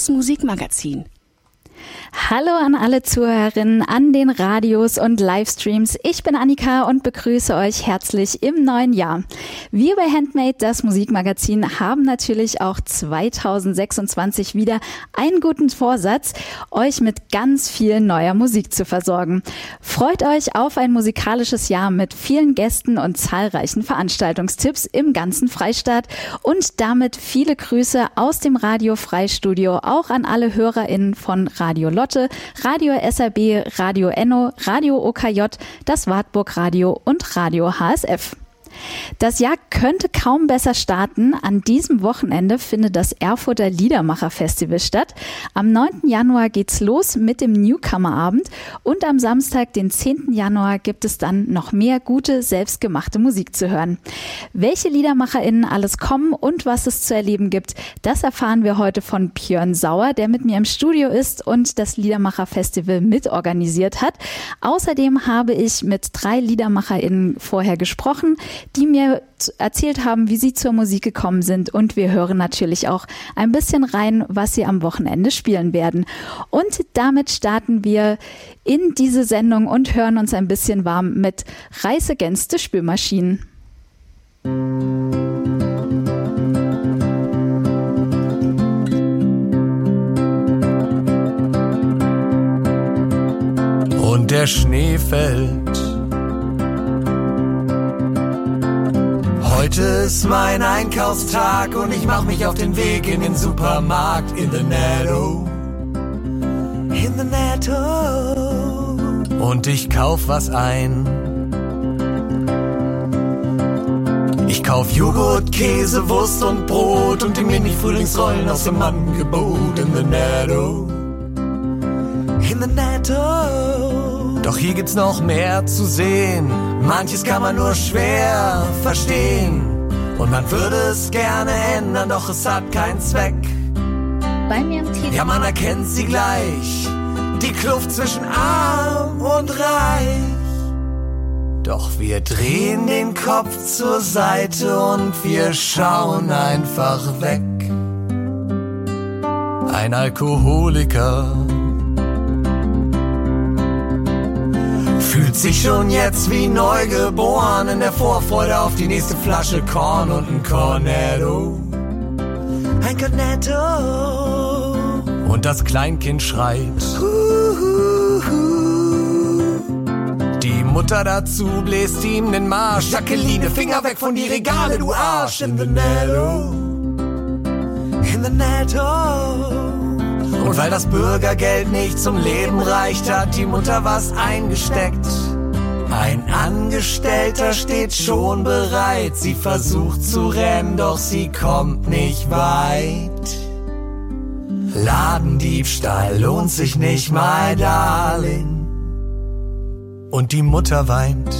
das Musikmagazin. Hallo an alle Zuhörerinnen an den Radios und Livestreams. Ich bin Annika und begrüße euch herzlich im neuen Jahr. Wir bei Handmade, das Musikmagazin, haben natürlich auch 2026 wieder einen guten Vorsatz, euch mit ganz viel neuer Musik zu versorgen. Freut euch auf ein musikalisches Jahr mit vielen Gästen und zahlreichen Veranstaltungstipps im ganzen Freistaat und damit viele Grüße aus dem Radio Freistudio auch an alle HörerInnen von Radio Lotte, Radio SRB, Radio Enno, Radio OKJ, das Wartburg Radio und Radio HSF. Das Jahr könnte kaum besser starten. An diesem Wochenende findet das Erfurter Liedermacher-Festival statt. Am 9. Januar geht's los mit dem Newcomer-Abend und am Samstag, den 10. Januar, gibt es dann noch mehr gute, selbstgemachte Musik zu hören. Welche LiedermacherInnen alles kommen und was es zu erleben gibt, das erfahren wir heute von Björn Sauer, der mit mir im Studio ist und das Liedermacher-Festival mitorganisiert hat. Außerdem habe ich mit 3 LiedermacherInnen vorher gesprochen, die mir erzählt haben, wie sie zur Musik gekommen sind, und wir hören natürlich auch ein bisschen rein, was sie am Wochenende spielen werden. Und damit starten wir in diese Sendung und hören uns ein bisschen warm mit Rise Against the Spülmaschinen. Und der Schnee fällt. Heute ist mein Einkaufstag und ich mach mich auf den Weg in den Supermarkt. In the Netto. In the Netto. Und ich kauf was ein. Ich kauf Joghurt, Käse, Wurst und Brot und die Mini-Frühlingsrollen aus dem Angebot. In the Netto. In the Netto. Doch hier gibt's noch mehr zu sehen. Manches kann man nur schwer verstehen. Und man würde es gerne ändern, doch es hat keinen Zweck. Bei mir im Team. Ja, man erkennt sie gleich. Die Kluft zwischen arm und reich. Doch wir drehen den Kopf zur Seite und wir schauen einfach weg. Ein Alkoholiker fühlt sich schon jetzt wie neugeboren in der Vorfreude auf die nächste Flasche Korn und ein Cornetto. Ein Cornetto. Und das Kleinkind schreit. Die Mutter dazu bläst ihm den Marsch. Jacqueline, Finger weg von die Regale, du Arsch. In the Netto. In the Netto. Und weil das Bürgergeld nicht zum Leben reicht, hat die Mutter was eingesteckt. Ein Angestellter steht schon bereit. Sie versucht zu rennen, doch sie kommt nicht weit. Ladendiebstahl lohnt sich nicht, my darling. Und die Mutter weint.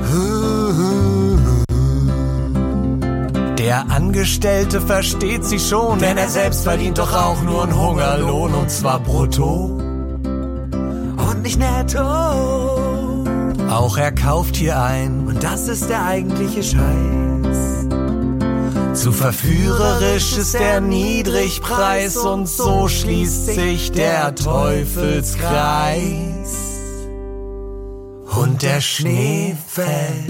Der Angestellte versteht sie schon, denn er selbst verdient doch auch nur einen Hungerlohn, und zwar brutto und nicht netto. Auch er kauft hier ein, und das ist der eigentliche Scheiß. Zu verführerisch ist der Niedrigpreis, und so schließt sich der Teufelskreis. Und der Schnee fällt.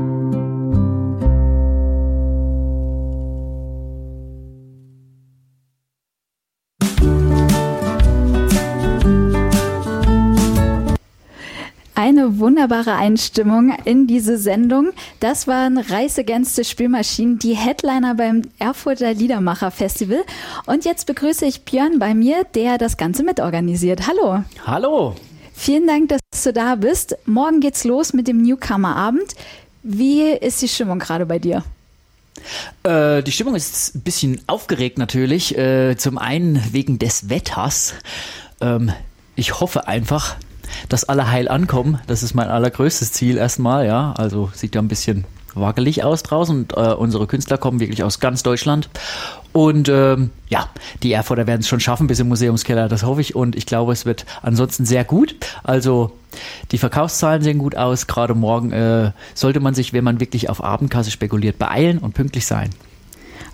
Eine wunderbare Einstimmung in diese Sendung. Das waren Rise Against the Spülmaschinen, die Headliner beim Erfurter Liedermacher-Festival. Und jetzt begrüße ich Björn bei mir, der das Ganze mitorganisiert. Hallo. Hallo. Vielen Dank, dass du da bist. Morgen geht's los mit dem Newcomer-Abend. Wie ist die Stimmung gerade bei dir? Die Stimmung ist ein bisschen aufgeregt natürlich. Zum einen wegen des Wetters. Ich hoffe einfach, dass alle heil ankommen. Das ist mein allergrößtes Ziel erstmal, ja. Also sieht ja ein bisschen wackelig aus draußen und unsere Künstler kommen wirklich aus ganz Deutschland. Und ja, die Erfurter werden es schon schaffen bis im Museumskeller, das hoffe ich. Und ich glaube, es wird ansonsten sehr gut. Also die Verkaufszahlen sehen gut aus. Gerade morgen sollte man sich, wenn man wirklich auf Abendkasse spekuliert, beeilen und pünktlich sein.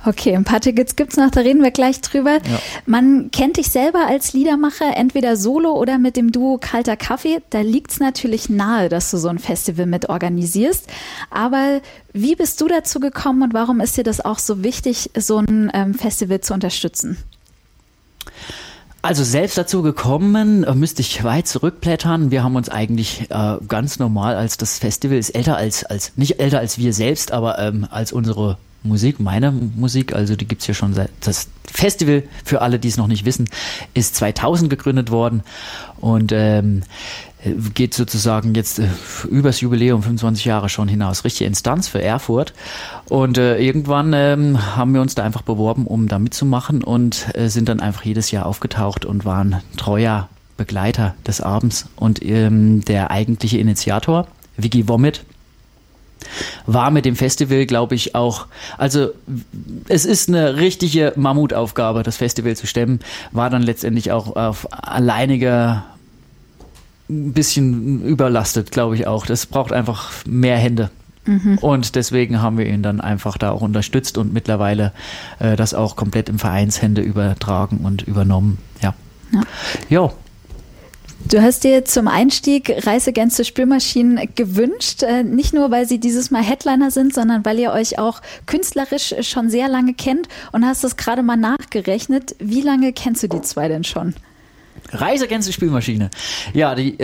Okay, ein paar Tickets gibt's noch, da reden wir gleich drüber. Ja. Man kennt dich selber als Liedermacher, entweder solo oder mit dem Duo Kalter Kaffee. Da liegt's natürlich nahe, dass du so ein Festival mit organisierst. Aber wie bist du dazu gekommen und warum ist dir das auch so wichtig, so ein Festival zu unterstützen? Also selbst dazu gekommen, müsste ich weit zurückblättern. Wir haben uns eigentlich ganz normal, als das Festival ist älter nicht älter als wir selbst, aber als unsere Musik, meine Musik, also die gibt's ja schon seit, das Festival, für alle, die es noch nicht wissen, ist 2000 gegründet worden und geht sozusagen jetzt übers Jubiläum 25 Jahre schon hinaus. Richtige Instanz für Erfurt. Und irgendwann haben wir uns da einfach beworben, um da mitzumachen und sind dann einfach jedes Jahr aufgetaucht und waren treuer Begleiter des Abends. Und der eigentliche Initiator, Vicky Womit, war mit dem Festival, glaube ich, auch, also es ist eine richtige Mammutaufgabe, das Festival zu stemmen, war dann letztendlich auch auf alleiniger ein bisschen überlastet, glaube ich auch. Das braucht einfach mehr Hände. Mhm. Und deswegen haben wir ihn dann einfach da auch unterstützt und mittlerweile das auch komplett im Vereinshände übertragen und übernommen. Ja. Jo. Du hast dir zum Einstieg Reisegänse Spülmaschinen gewünscht, nicht nur, weil sie dieses Mal Headliner sind, sondern weil ihr euch auch künstlerisch schon sehr lange kennt und hast das gerade mal nachgerechnet. Wie lange kennst du die zwei denn schon? Reisegänse Spülmaschine. Ja, die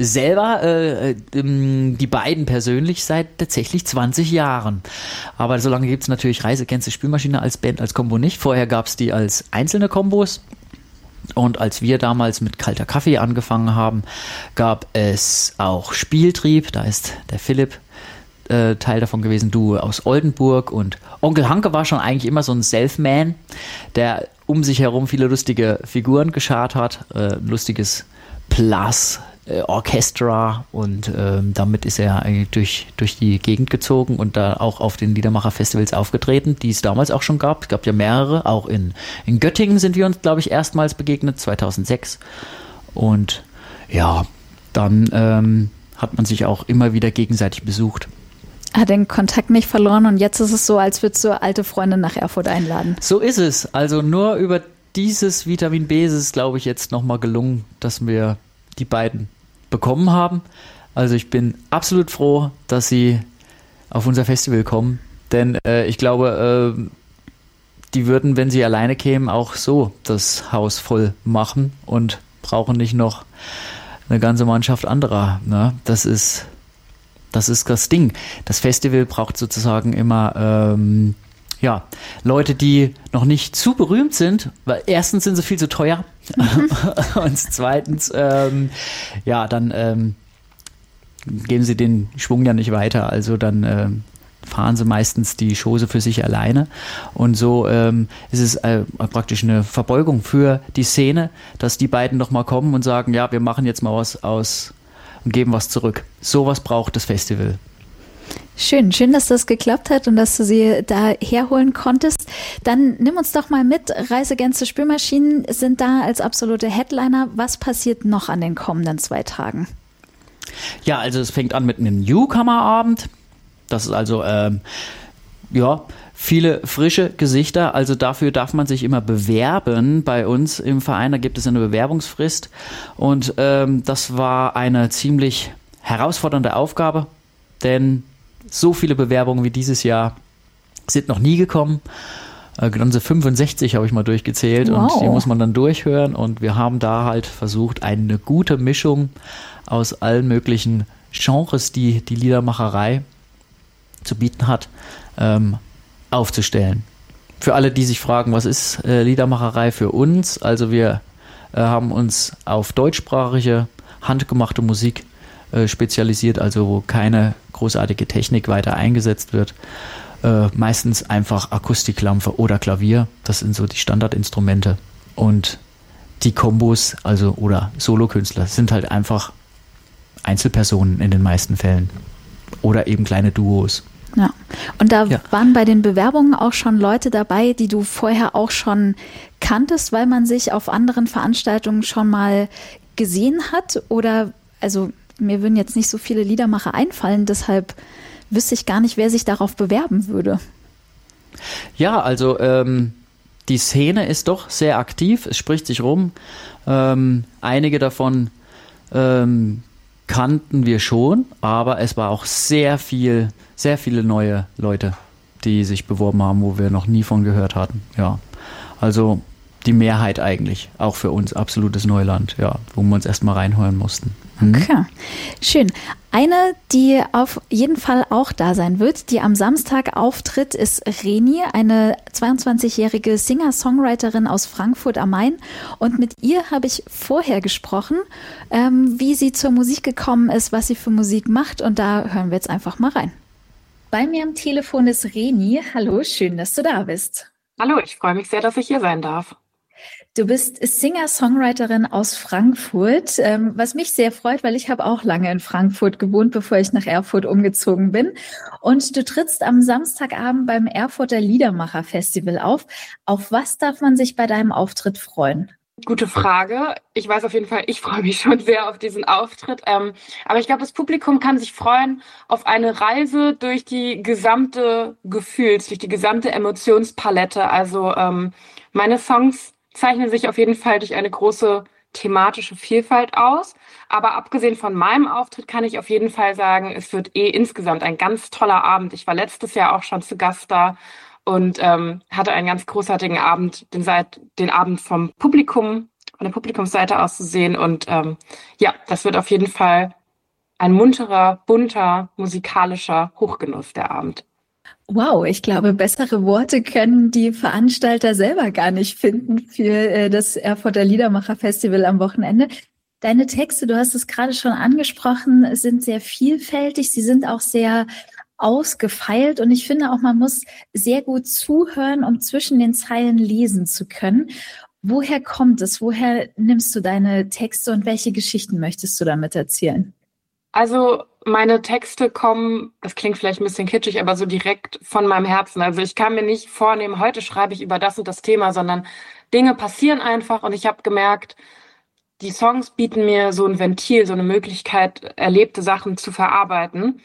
die beiden persönlich seit tatsächlich 20 Jahren. Aber so lange gibt es natürlich Reisegänse Spülmaschine als Band, als Kombo nicht. Vorher gab es die als einzelne Kombos. Und als wir damals mit Kalter Kaffee angefangen haben, gab es auch Spieltrieb. Da ist der Philipp Teil davon gewesen, du aus Oldenburg. Und Onkel Hanke war schon eigentlich immer so ein Selfman, der um sich herum viele lustige Figuren geschart hat, lustiges Plus, Orchestra und damit ist er eigentlich durch die Gegend gezogen und da auch auf den Liedermacher-Festivals aufgetreten, die es damals auch schon gab. Es gab ja mehrere, auch in Göttingen sind wir uns, glaube ich, erstmals begegnet, 2006. Und ja, dann hat man sich auch immer wieder gegenseitig besucht. Hat den Kontakt nicht verloren und jetzt ist es so, als würdest du alte Freunde nach Erfurt einladen. So ist es. Also nur über dieses Vitamin B ist es, glaube ich, jetzt nochmal gelungen, dass wir die beiden bekommen haben. Also ich bin absolut froh, dass sie auf unser Festival kommen, denn ich glaube, die würden, wenn sie alleine kämen, auch so das Haus voll machen und brauchen nicht noch eine ganze Mannschaft anderer. Ne? Das ist das Ding. Das Festival braucht sozusagen immer Leute, die noch nicht zu berühmt sind, weil erstens sind sie viel zu teuer und zweitens dann geben sie den Schwung ja nicht weiter. Also dann fahren sie meistens die Chose für sich alleine und so ist es praktisch eine Verbeugung für die Szene, dass die beiden noch mal kommen und sagen, ja, wir machen jetzt mal was aus und geben was zurück. Sowas braucht das Festival. Schön, dass das geklappt hat und dass du sie da herholen konntest. Dann nimm uns doch mal mit. Reisegänse Spülmaschinen sind da als absolute Headliner. Was passiert noch an den kommenden 2 Tagen? Ja, also es fängt an mit einem Newcomer-Abend. Das ist also viele frische Gesichter, also dafür darf man sich immer bewerben bei uns im Verein, da gibt es eine Bewerbungsfrist und das war eine ziemlich herausfordernde Aufgabe, denn so viele Bewerbungen wie dieses Jahr sind noch nie gekommen. Ganze 65 habe ich mal durchgezählt. Wow. Und die muss man dann durchhören und wir haben da halt versucht, eine gute Mischung aus allen möglichen Genres, die die Liedermacherei zu bieten hat, aufzustellen. Für alle, die sich fragen, was ist Liedermacherei für uns? Also wir haben uns auf deutschsprachige, handgemachte Musik spezialisiert, also wo keine großartige Technik weiter eingesetzt wird. Meistens einfach Akustiklampe oder Klavier, das sind so die Standardinstrumente. Und die Kombos, also oder Solokünstler, sind halt einfach Einzelpersonen in den meisten Fällen. Oder eben kleine Duos. Ja, und da waren bei den Bewerbungen auch schon Leute dabei, die du vorher auch schon kanntest, weil man sich auf anderen Veranstaltungen schon mal gesehen hat? Oder, also mir würden jetzt nicht so viele Liedermacher einfallen, deshalb wüsste ich gar nicht, wer sich darauf bewerben würde. Ja, also die Szene ist doch sehr aktiv, es spricht sich rum. Einige davon kannten wir schon, aber es war auch sehr viele neue Leute, die sich beworben haben, wo wir noch nie von gehört hatten. Ja, also die Mehrheit eigentlich, auch für uns absolutes Neuland, ja, wo wir uns erstmal reinhören mussten. Okay, schön. Eine, die auf jeden Fall auch da sein wird, die am Samstag auftritt, ist Reni, eine 22-jährige Singer-Songwriterin aus Frankfurt am Main. Und mit ihr habe ich vorher gesprochen, wie sie zur Musik gekommen ist, was sie für Musik macht. Und da hören wir jetzt einfach mal rein. Bei mir am Telefon ist Reni. Hallo, schön, dass du da bist. Hallo, ich freue mich sehr, dass ich hier sein darf. Du bist Singer-Songwriterin aus Frankfurt, was mich sehr freut, weil ich habe auch lange in Frankfurt gewohnt, bevor ich nach Erfurt umgezogen bin. Und du trittst am Samstagabend beim Erfurter Liedermacher-Festival auf. Auf was darf man sich bei deinem Auftritt freuen? Gute Frage. Ich weiß auf jeden Fall, ich freue mich schon sehr auf diesen Auftritt. Aber ich glaube, das Publikum kann sich freuen auf eine Reise durch die gesamte durch die gesamte Emotionspalette. Also meine Songs zeichnen sich auf jeden Fall durch eine große thematische Vielfalt aus. Aber abgesehen von meinem Auftritt kann ich auf jeden Fall sagen, es wird insgesamt ein ganz toller Abend. Ich war letztes Jahr auch schon zu Gast da und hatte einen ganz großartigen Abend, den Abend vom Publikum, von der Publikumsseite aus zu sehen. Und ja, das wird auf jeden Fall ein munterer, bunter, musikalischer Hochgenuss, der Abend. Wow, ich glaube, bessere Worte können die Veranstalter selber gar nicht finden für das Erfurter Liedermacher-Festival am Wochenende. Deine Texte, du hast es gerade schon angesprochen, sind sehr vielfältig. Sie sind auch sehr ausgefeilt und ich finde auch, man muss sehr gut zuhören, um zwischen den Zeilen lesen zu können. Woher kommt es? Woher nimmst du deine Texte und welche Geschichten möchtest du damit erzählen? Also meine Texte kommen, das klingt vielleicht ein bisschen kitschig, aber so direkt von meinem Herzen. Also ich kann mir nicht vornehmen, heute schreibe ich über das und das Thema, sondern Dinge passieren einfach und ich habe gemerkt, die Songs bieten mir so ein Ventil, so eine Möglichkeit, erlebte Sachen zu verarbeiten.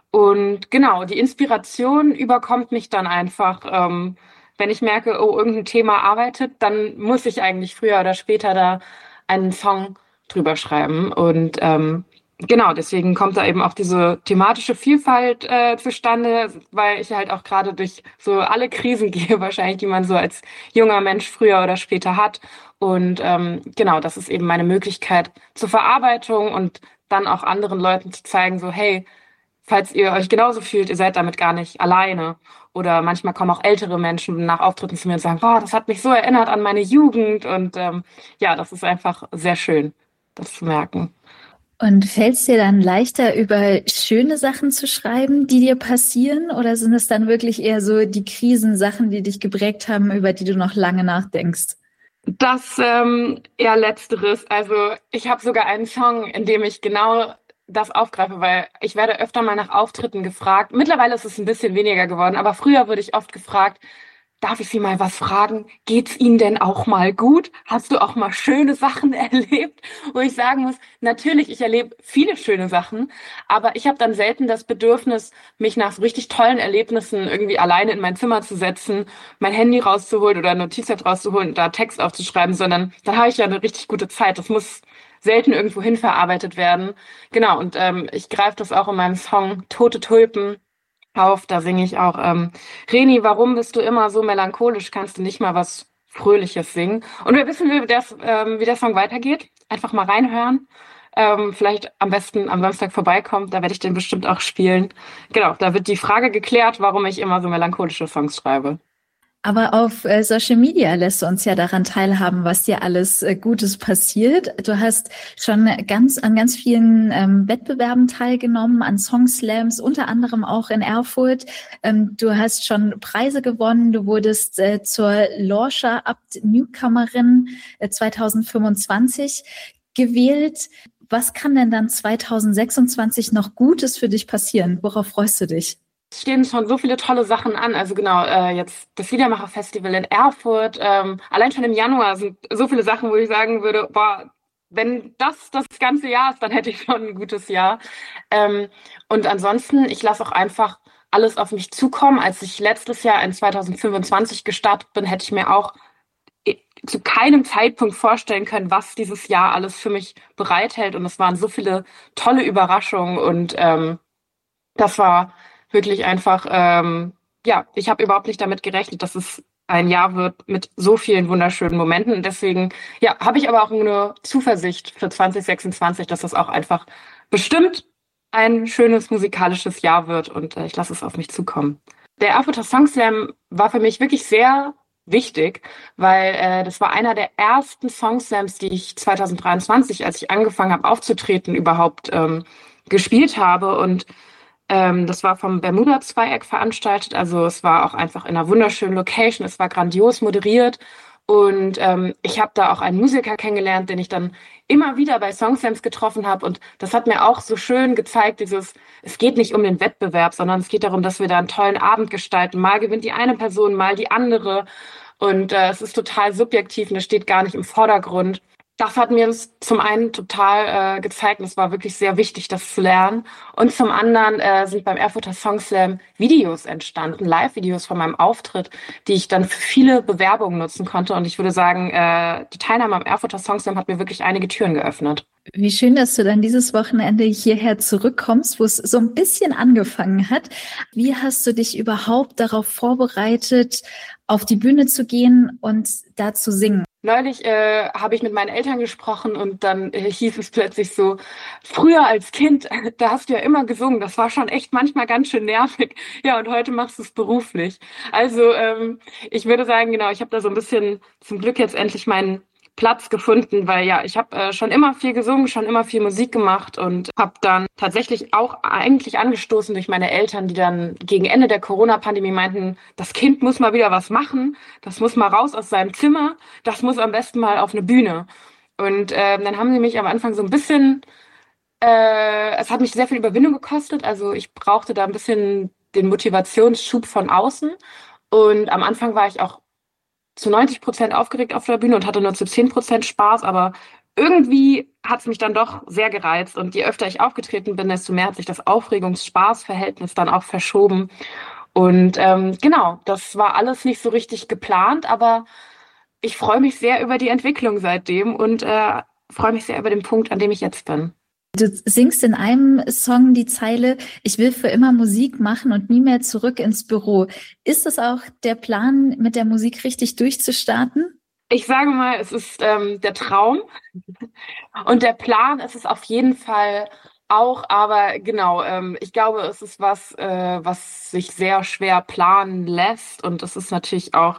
Und genau, die Inspiration überkommt mich dann einfach, wenn ich merke, oh, irgendein Thema arbeitet, dann muss ich eigentlich früher oder später da einen Song drüber schreiben. Und genau, deswegen kommt da eben auch diese thematische Vielfalt zustande, weil ich halt auch gerade durch so alle Krisen gehe, wahrscheinlich, die man so als junger Mensch früher oder später hat. Und genau, das ist eben meine Möglichkeit zur Verarbeitung und dann auch anderen Leuten zu zeigen, so hey, falls ihr euch genauso fühlt, ihr seid damit gar nicht alleine. Oder manchmal kommen auch ältere Menschen nach Auftritten zu mir und sagen, boah, das hat mich so erinnert an meine Jugend. Und ja, das ist einfach sehr schön, das zu merken. Und fällt es dir dann leichter, über schöne Sachen zu schreiben, die dir passieren? Oder sind es dann wirklich eher so die Krisensachen, die dich geprägt haben, über die du noch lange nachdenkst? Das eher Letzteres. Also ich habe sogar einen Song, in dem ich genau das aufgreife, weil ich werde öfter mal nach Auftritten gefragt. Mittlerweile ist es ein bisschen weniger geworden, aber früher wurde ich oft gefragt, darf ich Sie mal was fragen? Geht's Ihnen denn auch mal gut? Hast du auch mal schöne Sachen erlebt? Wo ich sagen muss, natürlich, ich erlebe viele schöne Sachen, aber ich habe dann selten das Bedürfnis, mich nach so richtig tollen Erlebnissen irgendwie alleine in mein Zimmer zu setzen, mein Handy rauszuholen oder ein Notizheft rauszuholen und da Text aufzuschreiben, sondern dann habe ich ja eine richtig gute Zeit. Das muss selten irgendwo hin verarbeitet werden. Genau, und ich greife das auch in meinem Song Tote Tulpen auf. Da singe ich auch, Reni, warum bist du immer so melancholisch? Kannst du nicht mal was Fröhliches singen? Und wer wissen will, wie der Song weitergeht, einfach mal reinhören. Vielleicht am besten am Samstag vorbeikommt, da werde ich den bestimmt auch spielen. Genau, da wird die Frage geklärt, warum ich immer so melancholische Songs schreibe. Aber auf Social Media lässt du uns ja daran teilhaben, was dir alles Gutes passiert. Du hast schon an ganz vielen Wettbewerben teilgenommen, an Songslams, unter anderem auch in Erfurt. Du hast schon Preise gewonnen. Du wurdest zur Lorscher Abt Newcomerin 2025 gewählt. Was kann denn dann 2026 noch Gutes für dich passieren? Worauf freust du dich? Es stehen schon so viele tolle Sachen an. Also genau, jetzt das Liedermacher-Festival in Erfurt. Allein schon im Januar sind so viele Sachen, wo ich sagen würde, boah, wenn das ganze Jahr ist, dann hätte ich schon ein gutes Jahr. Und ansonsten, ich lasse auch einfach alles auf mich zukommen. Als ich letztes Jahr in 2025 gestartet bin, hätte ich mir auch zu keinem Zeitpunkt vorstellen können, was dieses Jahr alles für mich bereithält. Und es waren so viele tolle Überraschungen und das war wirklich einfach, ja, ich habe überhaupt nicht damit gerechnet, dass es ein Jahr wird mit so vielen wunderschönen Momenten. Und deswegen, ja, habe ich aber auch eine Zuversicht für 2026, dass das auch einfach bestimmt ein schönes musikalisches Jahr wird und ich lasse es auf mich zukommen. Der Erfurter Song Slam war für mich wirklich sehr wichtig, weil das war einer der ersten Song Slams, die ich 2023, als ich angefangen habe aufzutreten, überhaupt gespielt habe. Und das war vom Bermuda-Zweieck veranstaltet. Also es war auch einfach in einer wunderschönen Location. Es war grandios moderiert. Und ich habe da auch einen Musiker kennengelernt, den ich dann immer wieder bei Songslams getroffen habe. Und das hat mir auch so schön gezeigt, es geht nicht um den Wettbewerb, sondern es geht darum, dass wir da einen tollen Abend gestalten. Mal gewinnt die eine Person, mal die andere. Und es ist total subjektiv und es steht gar nicht im Vordergrund. Das hat mir das zum einen total gezeigt und es war wirklich sehr wichtig, das zu lernen. Und zum anderen sind beim Erfurter Song Slam Videos entstanden, Live-Videos von meinem Auftritt, die ich dann für viele Bewerbungen nutzen konnte. Und ich würde sagen, die Teilnahme am Erfurter Song Slam hat mir wirklich einige Türen geöffnet. Wie schön, dass du dann dieses Wochenende hierher zurückkommst, wo es so ein bisschen angefangen hat. Wie hast du dich überhaupt darauf vorbereitet, auf die Bühne zu gehen und da zu singen? Neulich habe ich mit meinen Eltern gesprochen und dann hieß es plötzlich so, früher als Kind, da hast du ja immer gesungen, das war schon echt manchmal ganz schön nervig. Ja, und heute machst du es beruflich. Also ich würde sagen, genau, ich habe da so ein bisschen zum Glück jetzt endlich meinen Platz gefunden, weil ja, ich habe schon immer viel gesungen, schon immer viel Musik gemacht und habe dann tatsächlich auch eigentlich angestoßen durch meine Eltern, die dann gegen Ende der Corona-Pandemie meinten, das Kind muss mal wieder was machen, das muss mal raus aus seinem Zimmer, das muss am besten mal auf eine Bühne. Und dann haben sie mich am Anfang so ein bisschen, es hat mich sehr viel Überwindung gekostet, also ich brauchte da ein bisschen den Motivationsschub von außen und am Anfang war ich auch zu 90% aufgeregt auf der Bühne und hatte nur zu 10% Spaß, aber irgendwie hat es mich dann doch sehr gereizt und je öfter ich aufgetreten bin, desto mehr hat sich das Aufregungs-Spaß-Verhältnis dann auch verschoben und genau, das war alles nicht so richtig geplant, aber ich freue mich sehr über die Entwicklung seitdem und freue mich sehr über den Punkt, an dem ich jetzt bin. Du singst in einem Song die Zeile, ich will für immer Musik machen und nie mehr zurück ins Büro. Ist es auch der Plan, mit der Musik richtig durchzustarten? Ich sage mal, es ist der Traum und der Plan ist es auf jeden Fall auch, aber genau, ich glaube, es ist was, was sich sehr schwer planen lässt und es ist natürlich auch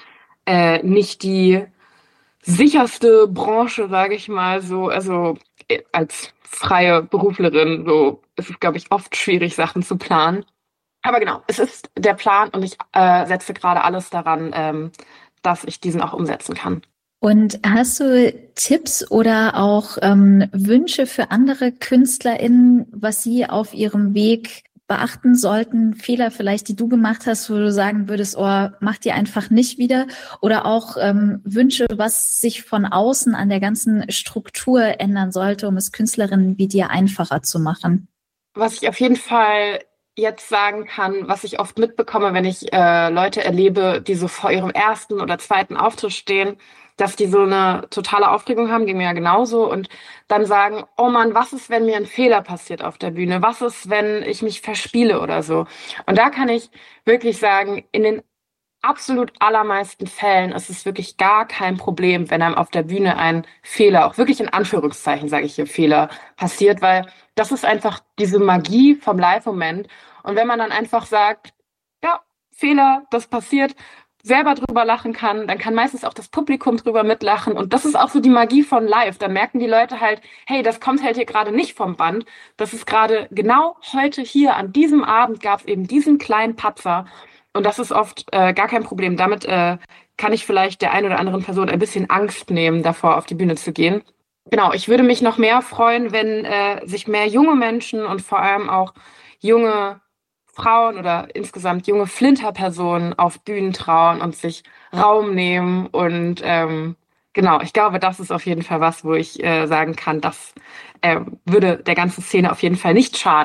nicht die sicherste Branche, sage ich mal so, also als freie Beruflerin, so ist es, glaube ich, oft schwierig, Sachen zu planen. Aber genau, es ist der Plan und ich setze gerade alles daran, dass ich diesen auch umsetzen kann. Und hast du Tipps oder auch Wünsche für andere KünstlerInnen, was sie auf ihrem Weg beachten sollten, Fehler vielleicht, die du gemacht hast, wo du sagen würdest, oh, mach die einfach nicht wieder, oder auch Wünsche, was sich von außen an der ganzen Struktur ändern sollte, um es Künstlerinnen wie dir einfacher zu machen? Was ich auf jeden Fall jetzt sagen kann, was ich oft mitbekomme, wenn ich Leute erlebe, die so vor ihrem ersten oder zweiten Auftritt stehen, dass die so eine totale Aufregung haben, ging mir ja genauso, und dann sagen, oh Mann, was ist, wenn mir ein Fehler passiert auf der Bühne? Was ist, wenn ich mich verspiele oder so? Und da kann ich wirklich sagen, in den absolut allermeisten Fällen ist es wirklich gar kein Problem, wenn einem auf der Bühne ein Fehler, auch wirklich in Anführungszeichen sage ich hier Fehler, passiert, weil das ist einfach diese Magie vom Live-Moment. Und wenn man dann einfach sagt, ja, Fehler, das passiert, selber drüber lachen kann, dann kann meistens auch das Publikum drüber mitlachen. Und das ist auch so die Magie von Live. Dann merken die Leute halt, hey, das kommt halt hier gerade nicht vom Band. Das ist gerade genau heute hier, an diesem Abend gab es eben diesen kleinen Patzer. Und das ist oft gar kein Problem. Damit kann ich vielleicht der einen oder anderen Person ein bisschen Angst nehmen, davor auf die Bühne zu gehen. Genau, ich würde mich noch mehr freuen, wenn sich mehr junge Menschen und vor allem auch junge Frauen oder insgesamt junge Flinterpersonen auf Bühnen trauen und sich Raum nehmen. Und genau, ich glaube, das ist auf jeden Fall was, wo ich sagen kann, das würde der ganzen Szene auf jeden Fall nicht schaden.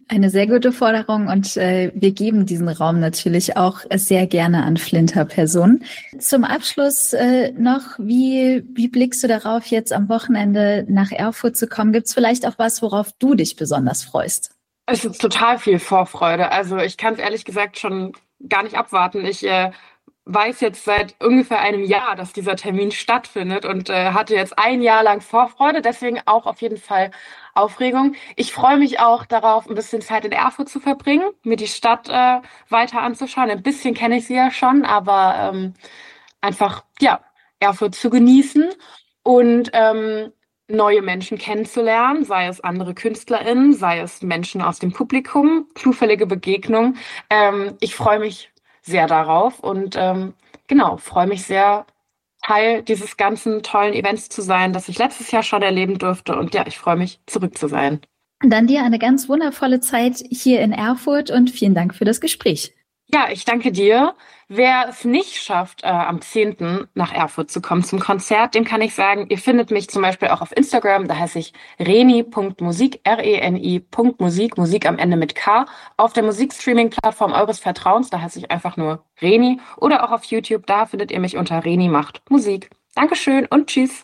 Eine sehr gute Forderung und wir geben diesen Raum natürlich auch sehr gerne an Flinter-Personen. Zum Abschluss noch, wie blickst du darauf, jetzt am Wochenende nach Erfurt zu kommen? Gibt es vielleicht auch was, worauf du dich besonders freust? Es ist total viel Vorfreude. Also ich kann es ehrlich gesagt schon gar nicht abwarten. Ich weiß jetzt seit ungefähr einem Jahr, dass dieser Termin stattfindet und hatte jetzt ein Jahr lang Vorfreude, deswegen auch auf jeden Fall Aufregung. Ich freue mich auch darauf, ein bisschen Zeit in Erfurt zu verbringen, mir die Stadt weiter anzuschauen. Ein bisschen kenne ich sie ja schon, aber einfach, ja, Erfurt zu genießen und neue Menschen kennenzulernen, sei es andere KünstlerInnen, sei es Menschen aus dem Publikum, zufällige Begegnungen. Ich freue mich sehr darauf und freue mich sehr, Teil dieses ganzen tollen Events zu sein, das ich letztes Jahr schon erleben durfte. Und ja, ich freue mich, zurück zu sein. Dann dir eine ganz wundervolle Zeit hier in Erfurt und vielen Dank für das Gespräch. Ja, ich danke dir. Wer es nicht schafft, am 10. nach Erfurt zu kommen zum Konzert, dem kann ich sagen, ihr findet mich zum Beispiel auch auf Instagram, da heiße ich reni.musik, reni.musik, Musik am Ende mit K, auf der Musikstreaming-Plattform eures Vertrauens, da heiße ich einfach nur Reni, oder auch auf YouTube, da findet ihr mich unter Reni macht Musik. Dankeschön und tschüss.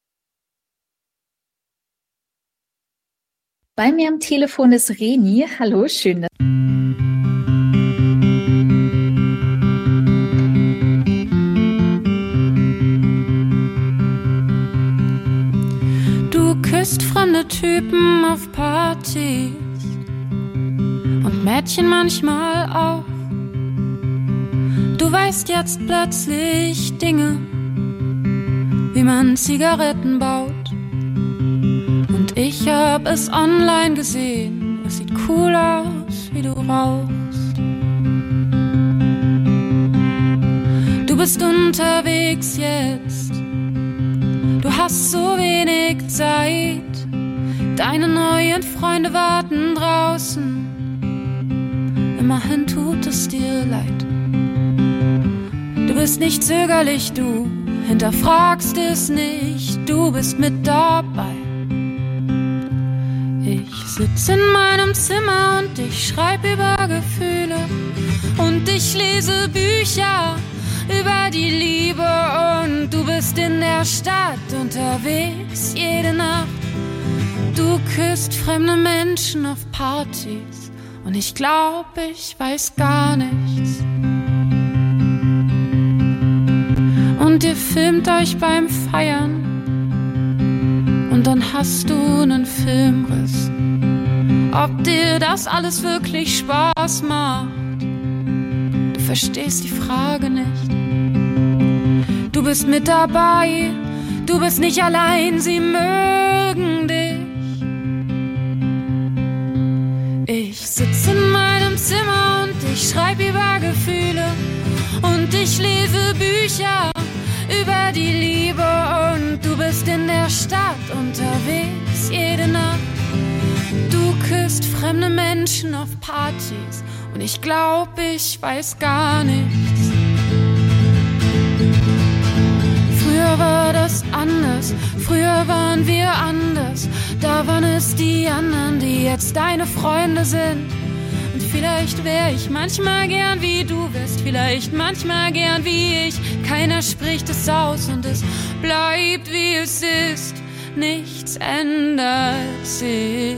Bei mir am Telefon ist Reni. Hallo, schön, dass fremde Typen auf Partys und Mädchen manchmal auch. Du weißt jetzt plötzlich Dinge, wie man Zigaretten baut. Und ich hab es online gesehen, es sieht cool aus, wie du rauchst. Du bist unterwegs jetzt, du hast so wenig Zeit. Deine neuen Freunde warten draußen. Immerhin tut es dir leid. Du bist nicht zögerlich, du hinterfragst es nicht. Du bist mit dabei. Ich sitz in meinem Zimmer und ich schreib über Gefühle. Und ich lese Bücher über die Liebe. Und du bist in der Stadt unterwegs jede Nacht. Du küsst fremde Menschen auf Partys und ich glaub, ich weiß gar nichts. Und ihr filmt euch beim Feiern und dann hast du einen Filmriss. Ob dir das alles wirklich Spaß macht, du verstehst die Frage nicht. Du bist mit dabei, du bist nicht allein, sie mögen dich. Ich sitz in meinem Zimmer und ich schreib über Gefühle und ich lese Bücher über die Liebe und du bist in der Stadt unterwegs jede Nacht. Du küsst fremde Menschen auf Partys und ich glaub, ich weiß gar nichts. Früher war das anders, früher waren wir anders. Da waren es die anderen, die jetzt deine Freunde sind. Und vielleicht wär ich manchmal gern wie du wärst, vielleicht manchmal gern wie ich. Keiner spricht es aus und es bleibt wie es ist. Nichts ändert sich.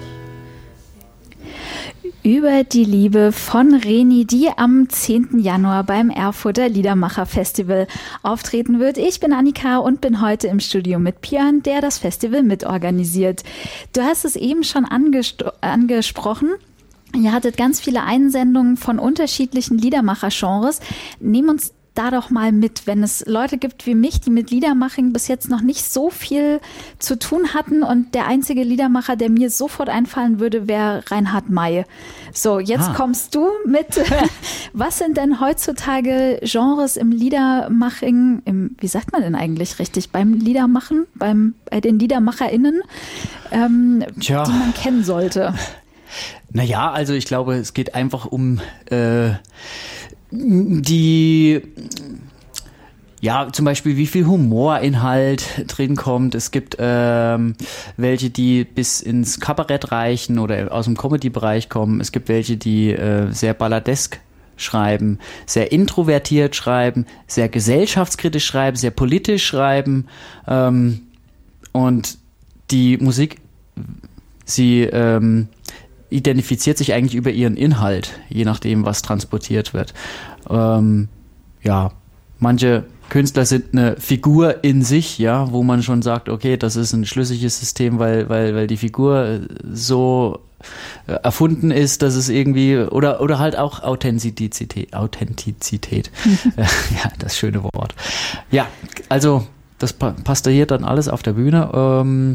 Über die Liebe von Reni, die am 10. Januar beim Erfurter Liedermacher Festival auftreten wird. Ich bin Annika und bin heute im Studio mit Björn, der das Festival mitorganisiert. Du hast es eben schon angesprochen. Ihr hattet ganz viele Einsendungen von unterschiedlichen Liedermacher-Genres. Nehm uns da doch mal mit, wenn es Leute gibt wie mich, die mit Liedermaching bis jetzt noch nicht so viel zu tun hatten und der einzige Liedermacher, der mir sofort einfallen würde, wäre Reinhard May. So, jetzt kommst du mit. Was sind denn heutzutage Genres im Liedermaching, wie sagt man denn eigentlich richtig, beim Liedermachen, bei den LiedermacherInnen, die man kennen sollte? Naja, also ich glaube, es geht einfach um die Ja, zum Beispiel, wie viel Humorinhalt drin kommt. Es gibt welche, die bis ins Kabarett reichen oder aus dem Comedy-Bereich kommen. Es gibt welche, die sehr balladesk schreiben, sehr introvertiert schreiben, sehr gesellschaftskritisch schreiben, sehr politisch schreiben. Und die Musik, sie identifiziert sich eigentlich über ihren Inhalt, je nachdem, was transportiert wird. Manche Künstler sind eine Figur in sich, ja, wo man schon sagt, okay, das ist ein schlüssiges System, weil die Figur so erfunden ist, dass es irgendwie, oder halt auch Authentizität. Ja, das schöne Wort. Ja, also das passt hier dann alles auf der Bühne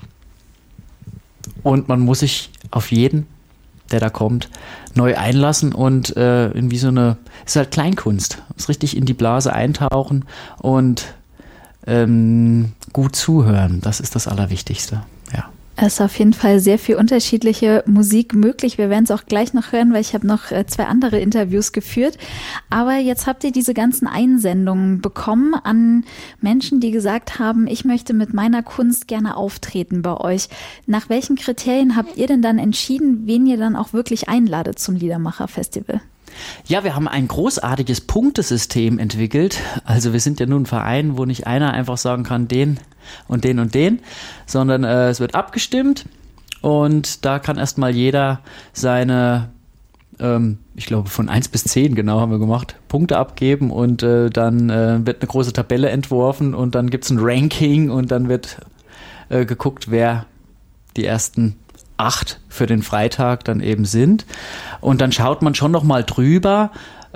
und man muss sich auf jeden, der da kommt, neu einlassen und irgendwie so eine, ist halt Kleinkunst, ist richtig in die Blase eintauchen und gut zuhören, das ist das Allerwichtigste, ja. Es ist auf jeden Fall sehr viel unterschiedliche Musik möglich. Wir werden es auch gleich noch hören, weil ich habe noch 2 andere Interviews geführt. Aber jetzt habt ihr diese ganzen Einsendungen bekommen an Menschen, die gesagt haben, ich möchte mit meiner Kunst gerne auftreten bei euch. Nach welchen Kriterien habt ihr denn dann entschieden, wen ihr dann auch wirklich einladet zum Liedermacher-Festival? Ja, wir haben ein großartiges Punktesystem entwickelt. Also wir sind ja nun ein Verein, wo nicht einer einfach sagen kann, den und den und den, sondern es wird abgestimmt und da kann erstmal jeder seine, ich glaube von 1 bis 10 genau haben wir gemacht, Punkte abgeben und dann wird eine große Tabelle entworfen und dann gibt es ein Ranking und dann wird geguckt, wer die ersten 8 für den Freitag dann eben sind. Und dann schaut man schon noch mal drüber,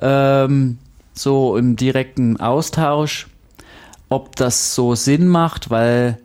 so im direkten Austausch, ob das so Sinn macht, weil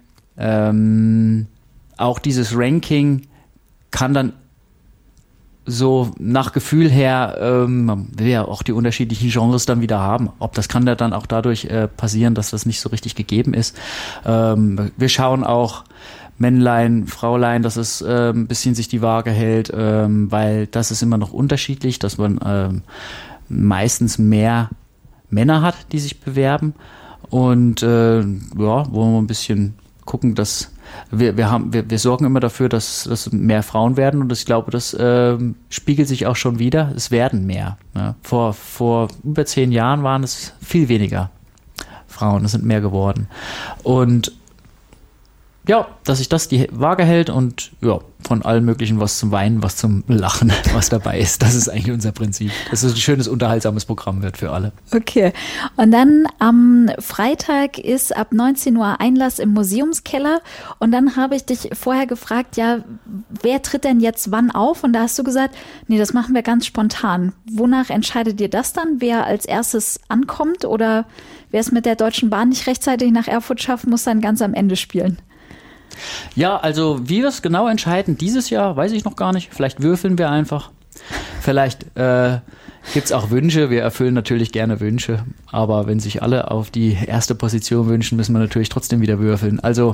auch dieses Ranking kann dann so nach Gefühl her, man will ja auch die unterschiedlichen Genres dann wieder haben. Ob das kann ja dann auch dadurch passieren, dass das nicht so richtig gegeben ist. Wir schauen auch Männlein, Fraulein, dass es ein bisschen sich die Waage hält, weil das ist immer noch unterschiedlich, dass man meistens mehr Männer hat, die sich bewerben und wollen wir ein bisschen gucken, dass wir sorgen immer dafür, dass mehr Frauen werden und ich glaube, das spiegelt sich auch schon wieder, es werden mehr. Ja. Vor über 10 Jahren waren es viel weniger Frauen, es sind mehr geworden und ja, dass sich das die Waage hält und ja, von allem Möglichen was zum Weinen, was zum Lachen, was dabei ist. Das ist eigentlich unser Prinzip. Dass es ein schönes, unterhaltsames Programm wird für alle. Okay. Und dann am Freitag ist ab 19 Uhr Einlass im Museumskeller. Und dann habe ich dich vorher gefragt, ja, wer tritt denn jetzt wann auf? Und da hast du gesagt, nee, das machen wir ganz spontan. Wonach entscheidet ihr das dann? Wer als erstes ankommt? Oder wer es mit der Deutschen Bahn nicht rechtzeitig nach Erfurt schafft, muss dann ganz am Ende spielen? Ja, also wie wir es genau entscheiden, dieses Jahr, weiß ich noch gar nicht. Vielleicht würfeln wir einfach. Vielleicht gibt es auch Wünsche. Wir erfüllen natürlich gerne Wünsche. Aber wenn sich alle auf die erste Position wünschen, müssen wir natürlich trotzdem wieder würfeln. Also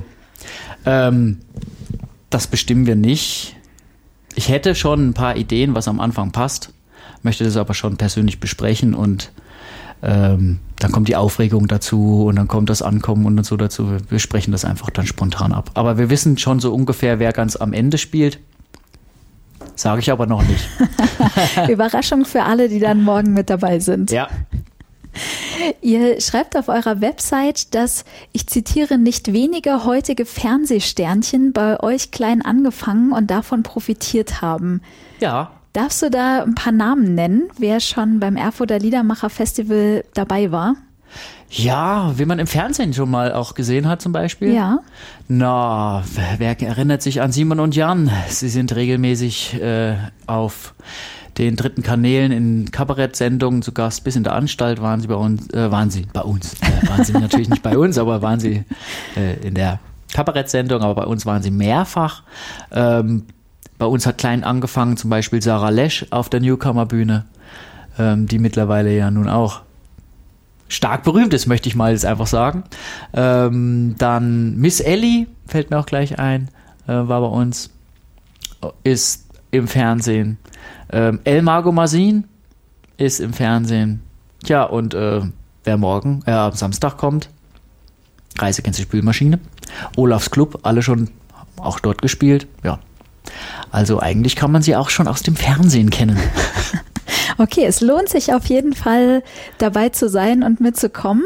das bestimmen wir nicht. Ich hätte schon ein paar Ideen, was am Anfang passt. Möchte das aber schon persönlich besprechen und dann kommt die Aufregung dazu und dann kommt das Ankommen und so dazu. Wir sprechen das einfach dann spontan ab. Aber wir wissen schon so ungefähr, wer ganz am Ende spielt. Sage ich aber noch nicht. Überraschung für alle, die dann morgen mit dabei sind. Ja. Ihr schreibt auf eurer Website, dass, ich zitiere, nicht wenige heutige Fernsehsternchen bei euch klein angefangen und davon profitiert haben. Ja. Darfst du da ein paar Namen nennen, wer schon beim Erfurter Liedermacher-Festival dabei war? Ja, wie man im Fernsehen schon mal auch gesehen hat zum Beispiel. Ja. Na, wer erinnert sich an Simon und Jan? Sie sind regelmäßig auf den 3. Kanälen in Kabarett-Sendungen zu Gast. Bis in der Anstalt waren sie bei uns. Waren sie natürlich nicht bei uns, aber waren sie in der Kabarett-Sendung. Aber bei uns waren sie mehrfach. Bei uns hat klein angefangen, zum Beispiel Sarah Lesch auf der Newcomer-Bühne, die mittlerweile ja nun auch stark berühmt ist, möchte ich mal jetzt einfach sagen. Dann Miss Ellie, fällt mir auch gleich ein, war bei uns, ist im Fernsehen. El Mago Mazin ist im Fernsehen. Tja, und wer am Samstag kommt, Reisegänse Spülmaschine, Olafs Club, alle schon auch dort gespielt, ja. Also eigentlich kann man sie auch schon aus dem Fernsehen kennen. Okay, es lohnt sich auf jeden Fall dabei zu sein und mitzukommen.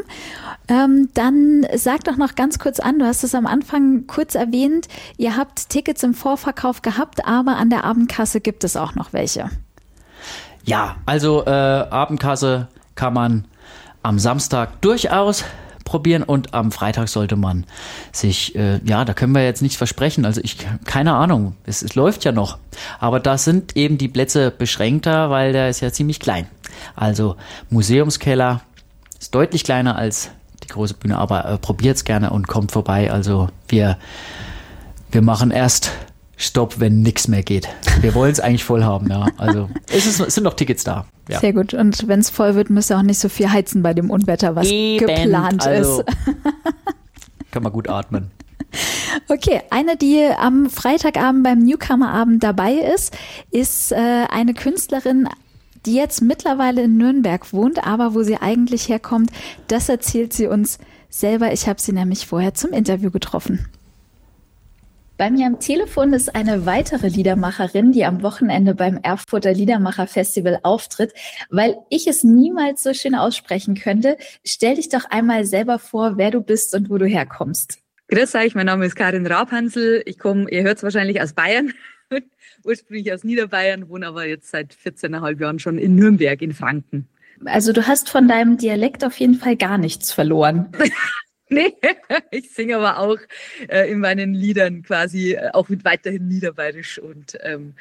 Dann sag doch noch ganz kurz an, du hast es am Anfang kurz erwähnt, ihr habt Tickets im Vorverkauf gehabt, aber an der Abendkasse gibt es auch noch welche. Ja, also Abendkasse kann man am Samstag durchaus probieren und am Freitag sollte man sich, da können wir jetzt nichts versprechen, also keine Ahnung, es läuft ja noch, aber da sind eben die Plätze beschränkter, weil der ist ja ziemlich klein. Also Museumskeller ist deutlich kleiner als die große Bühne, aber probiert's gerne und kommt vorbei, also wir machen erst Stopp, wenn nichts mehr geht. Wir wollen es eigentlich voll haben, ja. Also es sind noch Tickets da. Ja. Sehr gut. Und wenn es voll wird, müsst ihr auch nicht so viel heizen bei dem Unwetter, was geplant ist. Kann man gut atmen. Okay, eine, die am Freitagabend beim Newcomer-Abend dabei ist eine Künstlerin, die jetzt mittlerweile in Nürnberg wohnt, aber wo sie eigentlich herkommt, das erzählt sie uns selber. Ich habe sie nämlich vorher zum Interview getroffen. Bei mir am Telefon ist eine weitere Liedermacherin, die am Wochenende beim Erfurter Liedermacher-Festival auftritt. Weil ich es niemals so schön aussprechen könnte, stell dich doch einmal selber vor, wer du bist und wo du herkommst. Grüß euch, mein Name ist Karin Raabhansl. Ich komme, ihr hört es wahrscheinlich, aus Bayern, ursprünglich aus Niederbayern, wohne aber jetzt seit 14,5 Jahren schon in Nürnberg in Franken. Also du hast von deinem Dialekt auf jeden Fall gar nichts verloren. Nee, ich singe aber auch in meinen Liedern quasi auch mit weiterhin Niederbayerisch und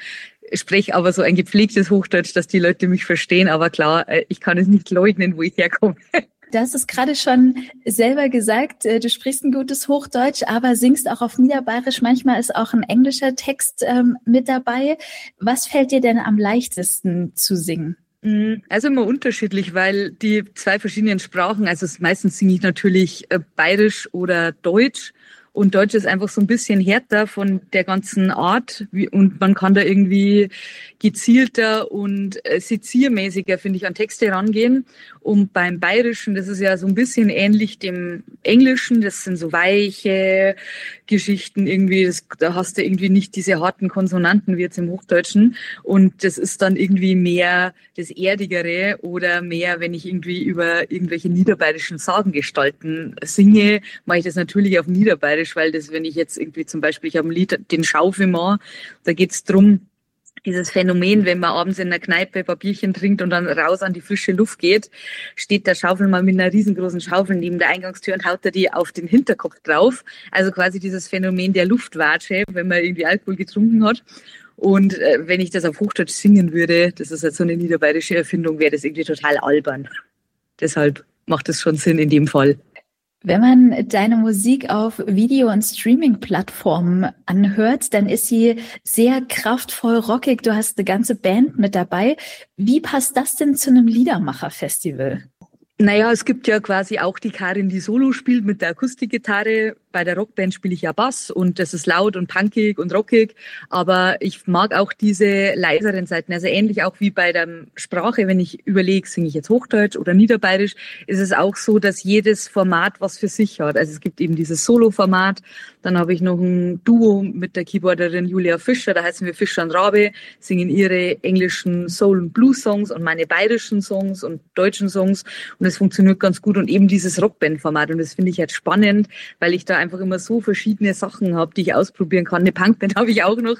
spreche aber so ein gepflegtes Hochdeutsch, dass die Leute mich verstehen. Aber klar, ich kann es nicht leugnen, wo ich herkomme. Du hast es gerade schon selber gesagt, du sprichst ein gutes Hochdeutsch, aber singst auch auf Niederbayerisch. Manchmal ist auch ein englischer Text mit dabei. Was fällt dir denn am leichtesten zu singen? Also immer unterschiedlich, weil die zwei verschiedenen Sprachen, also meistens singe ich natürlich Bayerisch oder Deutsch. Und Deutsch ist einfach so ein bisschen härter von der ganzen Art und man kann da irgendwie gezielter und seziermäßiger, finde ich, an Texte rangehen. Und beim Bayerischen, das ist ja so ein bisschen ähnlich dem Englischen, das sind so weiche Geschichten irgendwie, da hast du irgendwie nicht diese harten Konsonanten wie jetzt im Hochdeutschen. Und das ist dann irgendwie mehr das Erdigere oder mehr, wenn ich irgendwie über irgendwelche niederbayerischen Sagengestalten singe, mache ich das natürlich auf Niederbayerisch, weil das, wenn ich jetzt irgendwie zum Beispiel, ich habe ein Lied, den Schaufelmann, da geht's drum, dieses Phänomen, wenn man abends in der Kneipe ein Bierchen trinkt und dann raus an die frische Luft geht, steht der Schaufelmann mit einer riesengroßen Schaufel neben der Eingangstür und haut da die auf den Hinterkopf drauf. Also quasi dieses Phänomen der Luftwatsche, wenn man irgendwie Alkohol getrunken hat. Und wenn ich das auf Hochdeutsch singen würde, das ist halt so eine niederbayerische Erfindung, wäre das irgendwie total albern. Deshalb macht es schon Sinn in dem Fall. Wenn man deine Musik auf Video- und Streaming-Plattformen anhört, dann ist sie sehr kraftvoll, rockig. Du hast eine ganze Band mit dabei. Wie passt das denn zu einem Liedermacher-Festival? Naja, es gibt ja quasi auch die Karin, die Solo spielt mit der Akustikgitarre. Bei der Rockband spiele ich ja Bass und das ist laut und punkig und rockig. Aber ich mag auch diese leiseren Seiten. Also ähnlich auch wie bei der Sprache, wenn ich überlege, singe ich jetzt Hochdeutsch oder Niederbayerisch, ist es auch so, dass jedes Format was für sich hat. Also es gibt eben dieses Solo-Format. Dann habe ich noch ein Duo mit der Keyboarderin Julia Fischer. Da heißen wir Fischer und Rabe, singen ihre englischen Soul- und Blues-Songs und meine bayerischen Songs und deutschen Songs. Und das funktioniert ganz gut. Und eben dieses Rockband-Format. Und das finde ich jetzt spannend, weil ich da einfach immer so verschiedene Sachen habe, die ich ausprobieren kann. Eine Punkband habe ich auch noch.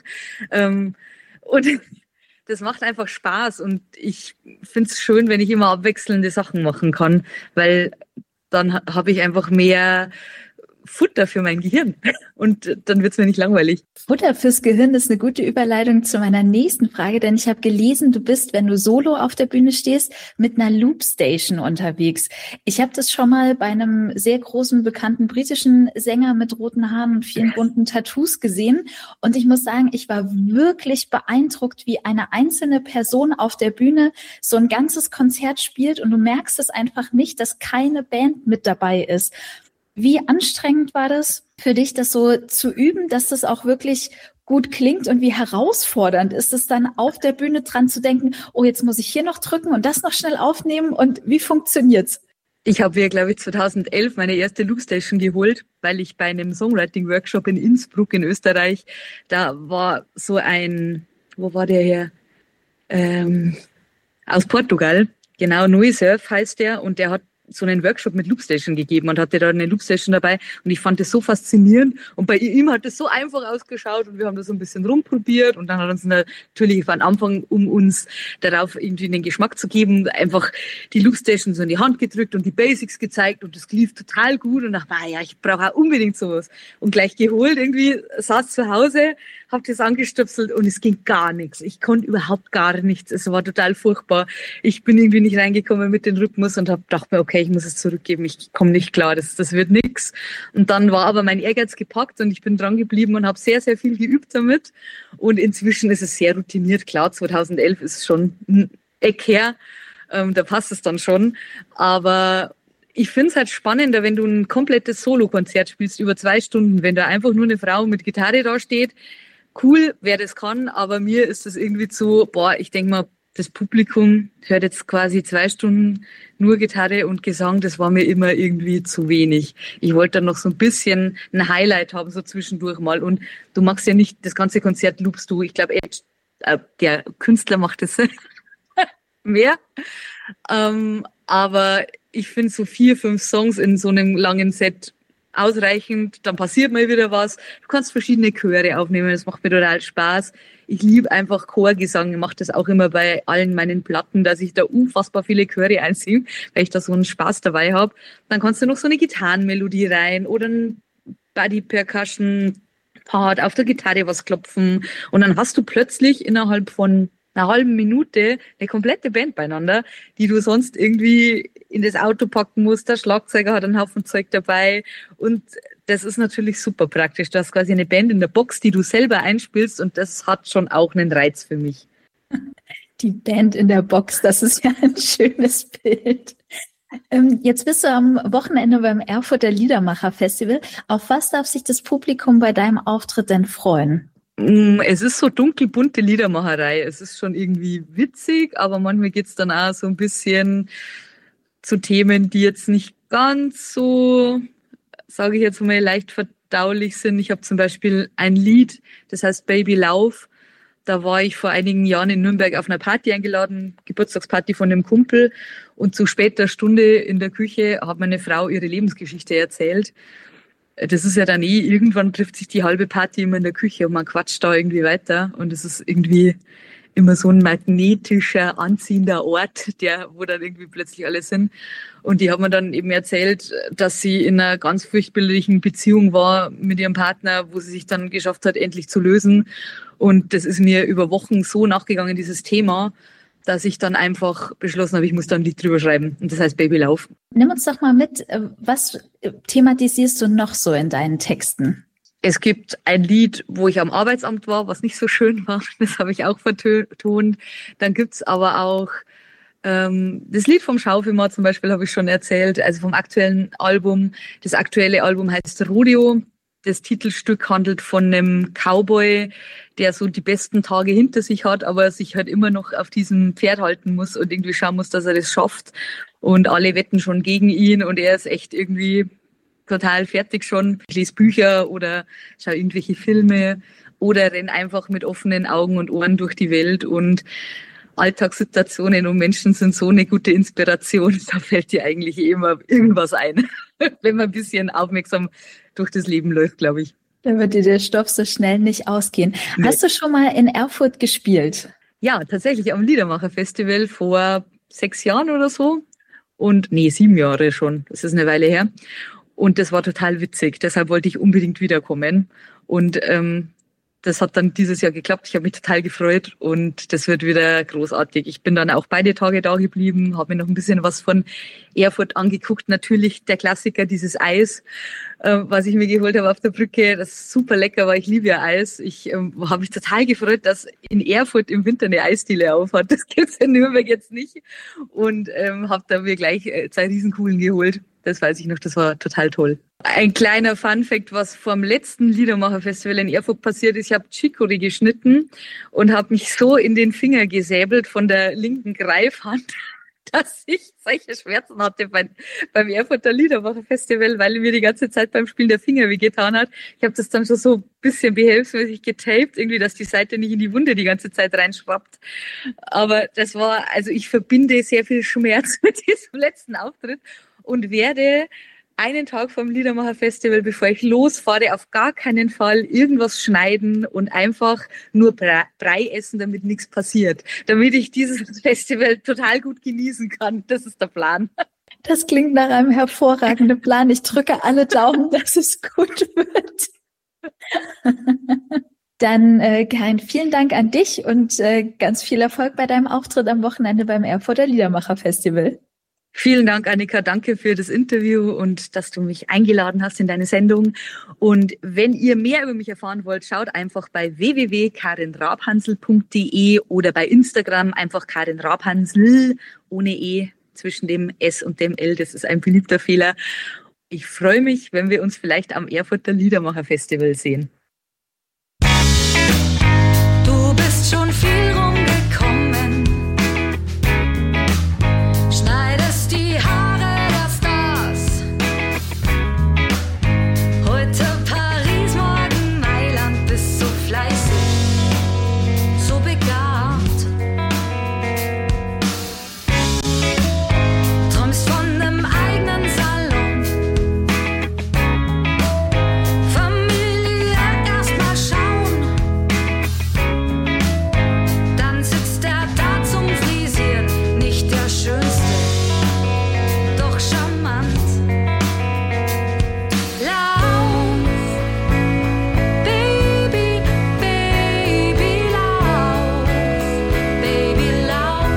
Und das macht einfach Spaß. Und ich finde es schön, wenn ich immer abwechselnde Sachen machen kann, weil dann habe ich einfach mehr Futter für mein Gehirn und dann wird es mir nicht langweilig. Futter fürs Gehirn ist eine gute Überleitung zu meiner nächsten Frage, denn ich habe gelesen, du bist, wenn du solo auf der Bühne stehst, mit einer Loopstation unterwegs. Ich habe das schon mal bei einem sehr großen, bekannten britischen Sänger mit roten Haaren und vielen bunten Tattoos gesehen und ich muss sagen, ich war wirklich beeindruckt, wie eine einzelne Person auf der Bühne so ein ganzes Konzert spielt und du merkst es einfach nicht, dass keine Band mit dabei ist. Wie anstrengend war das für dich, das so zu üben, dass das auch wirklich gut klingt und wie herausfordernd ist es dann auf der Bühne dran zu denken, oh, jetzt muss ich hier noch drücken und das noch schnell aufnehmen und wie funktioniert's? Ich habe mir, glaube ich, 2011 meine erste Loopstation geholt, weil ich bei einem Songwriting-Workshop in Innsbruck in Österreich, da war so ein, wo war der her? Aus Portugal, genau, Noisurf heißt der, und der hat so einen Workshop mit Loopstation gegeben und hatte da eine Loopstation dabei und ich fand das so faszinierend und bei ihm hat das so einfach ausgeschaut und wir haben das so ein bisschen rumprobiert und dann hat uns natürlich von Anfang, um uns darauf irgendwie den Geschmack zu geben, einfach die Loopstation so in die Hand gedrückt und die Basics gezeigt und das lief total gut und dachte, ja, ich brauche auch unbedingt sowas und gleich geholt, irgendwie saß zu Hause, habe das angestöpselt und es ging gar nichts. Ich konnte überhaupt gar nichts. Es war total furchtbar. Ich bin irgendwie nicht reingekommen mit dem Rhythmus und habe gedacht mir, okay, ich muss es zurückgeben. Ich komme nicht klar, das wird nichts. Und dann war aber mein Ehrgeiz gepackt und ich bin dran geblieben und habe sehr, sehr viel geübt damit. Und inzwischen ist es sehr routiniert. Klar, 2011 ist schon ein Eck her. Da passt es dann schon. Aber ich finde es halt spannender, wenn du ein komplettes Solo-Konzert spielst über 2 Stunden, wenn da einfach nur eine Frau mit Gitarre da steht. Cool, wer das kann, aber mir ist das irgendwie so, ich denke mal, das Publikum hört jetzt quasi 2 Stunden nur Gitarre und Gesang, das war mir immer irgendwie zu wenig. Ich wollte dann noch so ein bisschen ein Highlight haben, so zwischendurch mal. Und du machst ja nicht das ganze Konzert, loopst du. Ich glaube, der Künstler macht das mehr. Aber ich finde so 4, 5 Songs in so einem langen Set ausreichend, dann passiert mal wieder was. Du kannst verschiedene Chöre aufnehmen, das macht mir total Spaß. Ich liebe einfach Chorgesang, ich mache das auch immer bei allen meinen Platten, dass ich da unfassbar viele Chöre einsinge, weil ich da so einen Spaß dabei habe. Dann kannst du noch so eine Gitarrenmelodie rein oder ein Body Percussion Part auf der Gitarre was klopfen und dann hast du plötzlich innerhalb von einer halben Minute eine komplette Band beieinander, die du sonst irgendwie in das Auto packen musst. Der Schlagzeuger hat einen Haufen Zeug dabei und das ist natürlich super praktisch. Du hast quasi eine Band in der Box, die du selber einspielst und das hat schon auch einen Reiz für mich. Die Band in der Box, das ist ja ein schönes Bild. Jetzt bist du am Wochenende beim Erfurter Liedermacher Festival. Auf was darf sich das Publikum bei deinem Auftritt denn freuen? Es ist so dunkelbunte Liedermacherei. Es ist schon irgendwie witzig, aber manchmal geht es dann auch so ein bisschen zu Themen, die jetzt nicht ganz so, sage ich jetzt mal, leicht verdaulich sind. Ich habe zum Beispiel ein Lied, das heißt Baby Lauf. Da war ich vor einigen Jahren in Nürnberg auf einer Party eingeladen, Geburtstagsparty von einem Kumpel. Und zu später Stunde in der Küche hat meine Frau ihre Lebensgeschichte erzählt. Das ist ja dann irgendwann trifft sich die halbe Party immer in der Küche und man quatscht da irgendwie weiter. Und es ist irgendwie immer so ein magnetischer, anziehender Ort, wo dann irgendwie plötzlich alle sind. Und die hat mir dann eben erzählt, dass sie in einer ganz furchtbaren Beziehung war mit ihrem Partner, wo sie sich dann geschafft hat, endlich zu lösen. Und das ist mir über Wochen so nachgegangen, dieses Thema, dass ich dann einfach beschlossen habe, ich muss da ein Lied drüber schreiben. Und das heißt Baby Lauf. Nimm uns doch mal mit, was thematisierst du noch so in deinen Texten? Es gibt ein Lied, wo ich am Arbeitsamt war, was nicht so schön war. Das habe ich auch vertont. Dann gibt's aber auch das Lied vom Schaufelmann zum Beispiel, habe ich schon erzählt, also vom aktuellen Album. Das aktuelle Album heißt Rodeo. Das Titelstück handelt von einem Cowboy, der so die besten Tage hinter sich hat, aber sich halt immer noch auf diesem Pferd halten muss und irgendwie schauen muss, dass er das schafft. Und alle wetten schon gegen ihn und er ist echt irgendwie total fertig schon. Ich lese Bücher oder schaue irgendwelche Filme oder renne einfach mit offenen Augen und Ohren durch die Welt und Alltagssituationen und Menschen sind so eine gute Inspiration. Da fällt dir eigentlich immer irgendwas ein, wenn man ein bisschen aufmerksam durch das Leben läuft, glaube ich. Da wird dir der Stoff so schnell nicht ausgehen. Nee. Hast du schon mal in Erfurt gespielt? Ja, tatsächlich am Liedermacher-Festival vor 6 Jahren oder so. 7 Jahre schon. Das ist eine Weile her. Und das war total witzig. Deshalb wollte ich unbedingt wiederkommen. Und das hat dann dieses Jahr geklappt. Ich habe mich total gefreut und das wird wieder großartig. Ich bin dann auch beide Tage da geblieben, habe mir noch ein bisschen was von Erfurt angeguckt. Natürlich der Klassiker, dieses Eis, was ich mir geholt habe auf der Brücke. Das ist super lecker, weil ich liebe ja Eis. Ich habe mich total gefreut, dass in Erfurt im Winter eine Eisdiele aufhat. Das gibt's in Nürnberg jetzt nicht. Und habe da mir gleich 2 Riesenkugeln geholt. Das weiß ich noch, das war total toll. Ein kleiner Funfact, was vom letzten Liedermacher-Festival in Erfurt passiert ist, ich habe Chicorée geschnitten und habe mich so in den Finger gesäbelt von der linken Greifhand, dass ich solche Schmerzen hatte beim Erfurter Liedermacher Festival, weil mir die ganze Zeit beim Spielen der Finger wehgetan hat. Ich habe das dann schon so ein bisschen behelfsmäßig getaped, irgendwie, dass die Seite nicht in die Wunde die ganze Zeit reinschwappt. Aber das war, also ich verbinde sehr viel Schmerz mit diesem letzten Auftritt und werde einen Tag vom Liedermacher Festival, bevor ich losfahre, auf gar keinen Fall irgendwas schneiden und einfach nur Brei essen, damit nichts passiert. Damit ich dieses Festival total gut genießen kann. Das ist der Plan. Das klingt nach einem hervorragenden Plan. Ich drücke alle Daumen, dass es gut wird. Dann, Karin, vielen Dank an dich und ganz viel Erfolg bei deinem Auftritt am Wochenende beim Erfurter Liedermacher Festival. Vielen Dank, Annika. Danke für das Interview und dass du mich eingeladen hast in deine Sendung. Und wenn ihr mehr über mich erfahren wollt, schaut einfach bei www.karinrabhansel.de oder bei Instagram einfach Karin Rabhansel ohne E zwischen dem S und dem L. Das ist ein beliebter Fehler. Ich freue mich, wenn wir uns vielleicht am Erfurter Liedermacher Festival sehen. Du bist schon viel rumgekommen. Schneidest die Haare der Stars. Heute Paris, morgen Mailand. Bist so fleißig, so begabt. Träumst von einem eigenen Salon. Familie erst mal schauen. Dann sitzt er da zum Frisieren. Nicht der Schönste, doch charmant. Lauf, Baby, Baby, lauf. Baby, lauf.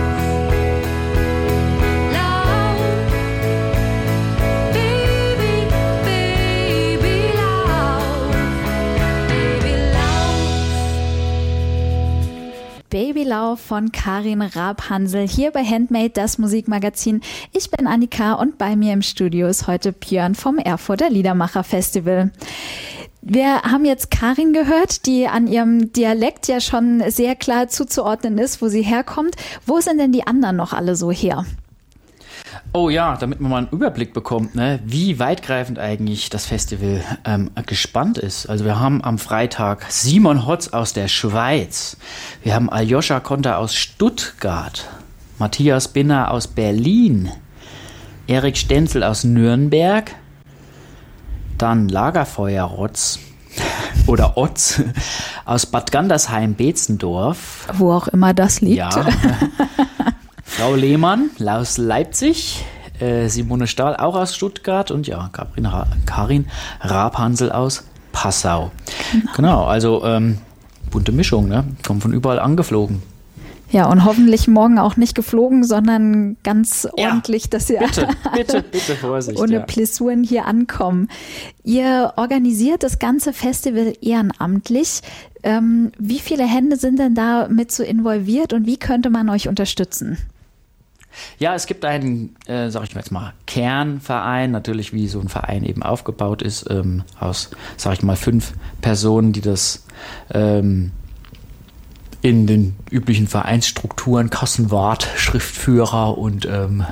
Lauf, Baby, Baby, lauf. Baby, lauf. Babylauf von Karin Rabhansel hier bei Handmade, das Musikmagazin. Ich bin Annika und bei mir im Studio ist heute Björn vom Erfurter Liedermacher Festival. Wir haben jetzt Karin gehört, die an ihrem Dialekt ja schon sehr klar zuzuordnen ist, wo sie herkommt. Wo sind denn die anderen noch alle so her? Oh ja, damit man mal einen Überblick bekommt, ne, wie weitgreifend eigentlich das Festival gespannt ist. Also wir haben am Freitag Simon Hotz aus der Schweiz, wir haben Aljoscha Konter aus Stuttgart, Matthias Binner aus Berlin, Erik Stenzel aus Nürnberg, dann Lagerfeuer Rotz oder Otz aus Bad Gandersheim-Beetzendorf. Wo auch immer das liegt. Ja. Frau Lehmann aus Leipzig, Simone Stahl auch aus Stuttgart und ja, Karin Rabhansel aus Passau. Genau, also bunte Mischung, ne? Kommen von überall angeflogen. Ja, und hoffentlich morgen auch nicht geflogen, sondern ganz ordentlich, dass ihr bitte Vorsicht, ohne Blessuren hier ankommen. Ihr organisiert das ganze Festival ehrenamtlich. Wie viele Hände sind denn da mit so involviert und wie könnte man euch unterstützen? Ja, es gibt einen, sag ich mal jetzt mal, Kernverein, natürlich wie so ein Verein eben aufgebaut ist, aus, sag ich mal, 5 Personen, die das in den üblichen Vereinsstrukturen, Kassenwart, Schriftführer und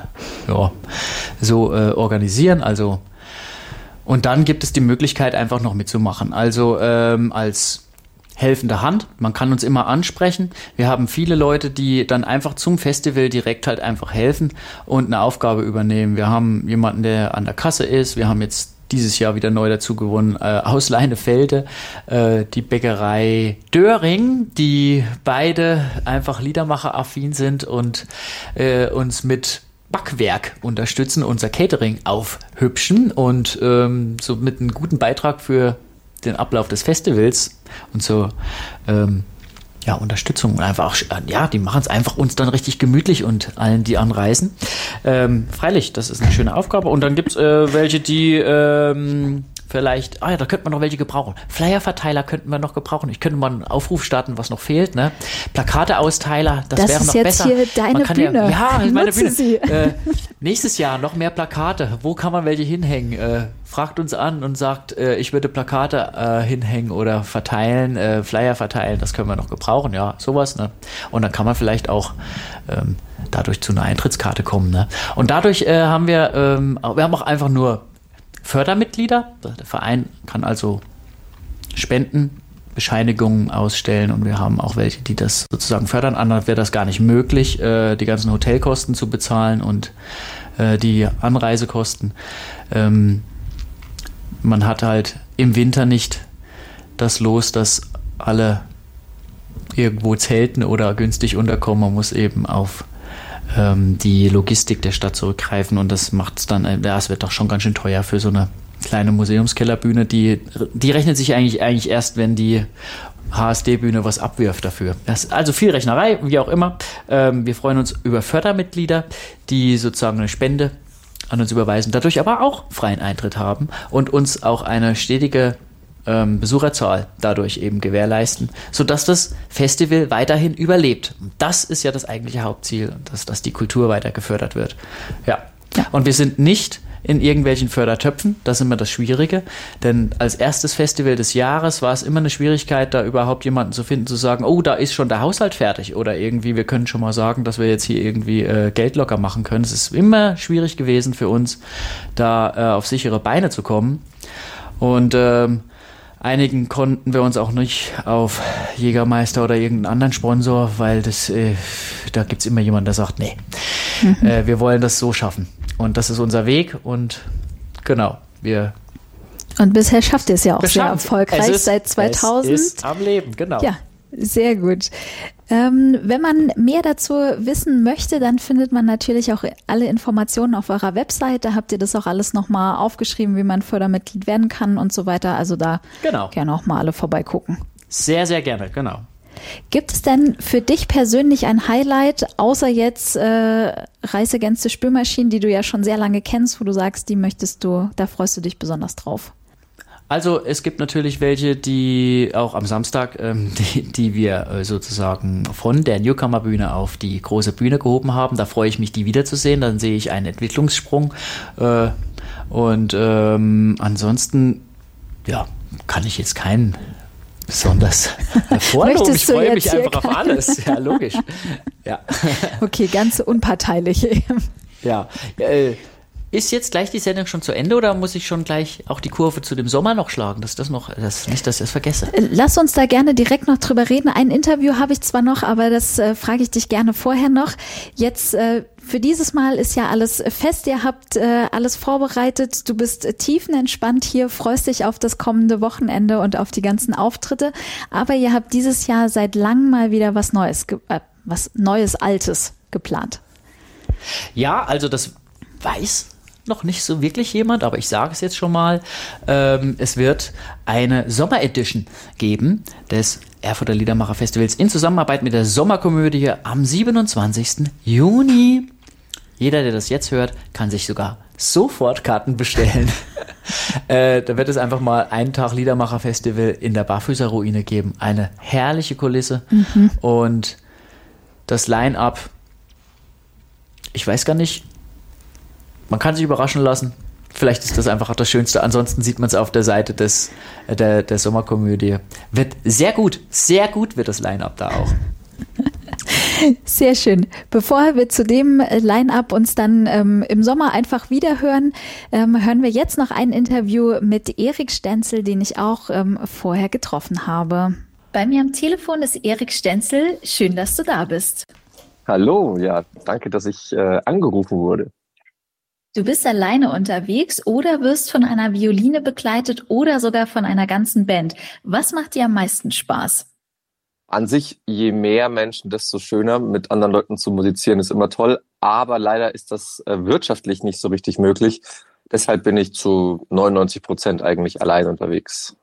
so organisieren. Also und dann gibt es die Möglichkeit, einfach noch mitzumachen. Also als helfende Hand. Man kann uns immer ansprechen. Wir haben viele Leute, die dann einfach zum Festival direkt halt einfach helfen und eine Aufgabe übernehmen. Wir haben jemanden, der an der Kasse ist. Wir haben jetzt dieses Jahr wieder neu dazu gewonnen, aus Leinefelde, die Bäckerei Döring, die beide einfach Liedermacher-affin sind und uns mit Backwerk unterstützen, unser Catering aufhübschen und somit einen guten Beitrag für den Ablauf des Festivals und so Unterstützung und einfach die machen es einfach uns dann richtig gemütlich und allen, die anreisen. Freilich, das ist eine schöne Aufgabe und dann gibt es welche, die vielleicht, da könnte man noch welche gebrauchen. Flyerverteiler könnten wir noch gebrauchen. Ich könnte mal einen Aufruf starten, was noch fehlt, ne? Plakateausteiler, das wäre noch besser. Das ist jetzt hier deine Bühne. Ja, meine Bühne. Nächstes Jahr noch mehr Plakate. Wo kann man welche hinhängen? Fragt uns an und sagt, ich würde Plakate hinhängen oder verteilen, Flyer verteilen. Das können wir noch gebrauchen, ja, sowas, ne? Und dann kann man vielleicht auch dadurch zu einer Eintrittskarte kommen, ne? Und dadurch haben wir haben auch einfach nur Fördermitglieder. Der Verein kann also Spendenbescheinigungen ausstellen und wir haben auch welche, die das sozusagen fördern. Anderen wäre das gar nicht möglich, die ganzen Hotelkosten zu bezahlen und die Anreisekosten. Man hat halt im Winter nicht das Los, dass alle irgendwo zelten oder günstig unterkommen. Man muss eben auf die Logistik der Stadt zurückgreifen und das macht es dann, es wird doch schon ganz schön teuer für so eine kleine Museumskellerbühne, die rechnet sich eigentlich erst, wenn die HSD-Bühne was abwirft dafür. Das ist also viel Rechnerei, wie auch immer. Wir freuen uns über Fördermitglieder, die sozusagen eine Spende an uns überweisen, dadurch aber auch freien Eintritt haben und uns auch eine stetige Besucherzahl dadurch eben gewährleisten, sodass das Festival weiterhin überlebt. Und das ist ja das eigentliche Hauptziel, dass die Kultur weiter gefördert wird. Ja. Und wir sind nicht in irgendwelchen Fördertöpfen, das ist immer das Schwierige, denn als erstes Festival des Jahres war es immer eine Schwierigkeit, da überhaupt jemanden zu finden, zu sagen, oh, da ist schon der Haushalt fertig oder irgendwie, wir können schon mal sagen, dass wir jetzt hier irgendwie Geld locker machen können. Es ist immer schwierig gewesen für uns, da auf sichere Beine zu kommen und einigen konnten wir uns auch nicht auf Jägermeister oder irgendeinen anderen Sponsor, weil da gibt es immer jemanden, der sagt, nee, wir wollen das so schaffen. Und das ist unser Weg und genau, Und bisher schafft ihr es ja auch sehr erfolgreich seit 2000. Es ist am Leben, genau. Ja, sehr gut. Wenn man mehr dazu wissen möchte, dann findet man natürlich auch alle Informationen auf eurer Website. Da habt ihr das auch alles nochmal aufgeschrieben, wie man Fördermitglied werden kann und so weiter. Also da gerne auch mal alle vorbeigucken. Sehr, sehr gerne, genau. Gibt es denn für dich persönlich ein Highlight, außer jetzt Reise Gänse Spülmaschinen, die du ja schon sehr lange kennst, wo du sagst, da freust du dich besonders drauf? Also es gibt natürlich welche, die auch am Samstag, die wir sozusagen von der Newcomer-Bühne auf die große Bühne gehoben haben. Da freue ich mich, die wiederzusehen. Dann sehe ich einen Entwicklungssprung. Ansonsten, kann ich jetzt keinen besonders hervorloben. Ich freue mich einfach auf alles. Ja, logisch. Ja. Okay, ganz unparteilich. Ja, ist jetzt gleich die Sendung schon zu Ende oder muss ich schon gleich auch die Kurve zu dem Sommer noch schlagen? Nicht, dass ich das vergesse. Lass uns da gerne direkt noch drüber reden. Ein Interview habe ich zwar noch, aber das frage ich dich gerne vorher noch. Jetzt für dieses Mal ist ja alles fest. Ihr habt alles vorbereitet. Du bist tiefenentspannt hier, freust dich auf das kommende Wochenende und auf die ganzen Auftritte. Aber ihr habt dieses Jahr seit langem mal wieder was Neues, Altes geplant. Ja, also das weiß noch nicht so wirklich jemand, aber ich sage es jetzt schon mal. Es wird eine Sommeredition geben des Erfurter Liedermacher Festivals in Zusammenarbeit mit der Sommerkomödie am 27. Juni. Jeder, der das jetzt hört, kann sich sogar sofort Karten bestellen. Da wird es einfach mal einen Tag Liedermacher Festival in der Barfüßerruine geben. Eine herrliche Kulisse und das Line-Up, ich weiß gar nicht, man kann sich überraschen lassen. Vielleicht ist das einfach auch das Schönste. Ansonsten sieht man es auf der Seite der Sommerkomödie. Wird sehr gut wird das Line-Up da auch. Sehr schön. Bevor wir zu dem Line-Up uns dann im Sommer einfach wieder hören wir jetzt noch ein Interview mit Erik Stenzel, den ich auch vorher getroffen habe. Bei mir am Telefon ist Erik Stenzel. Schön, dass du da bist. Hallo, ja, danke, dass ich angerufen wurde. Du bist alleine unterwegs oder wirst von einer Violine begleitet oder sogar von einer ganzen Band. Was macht dir am meisten Spaß? An sich, je mehr Menschen, desto schöner. Mit anderen Leuten zu musizieren ist immer toll, aber leider ist das wirtschaftlich nicht so richtig möglich. Deshalb bin ich zu 99% eigentlich allein unterwegs.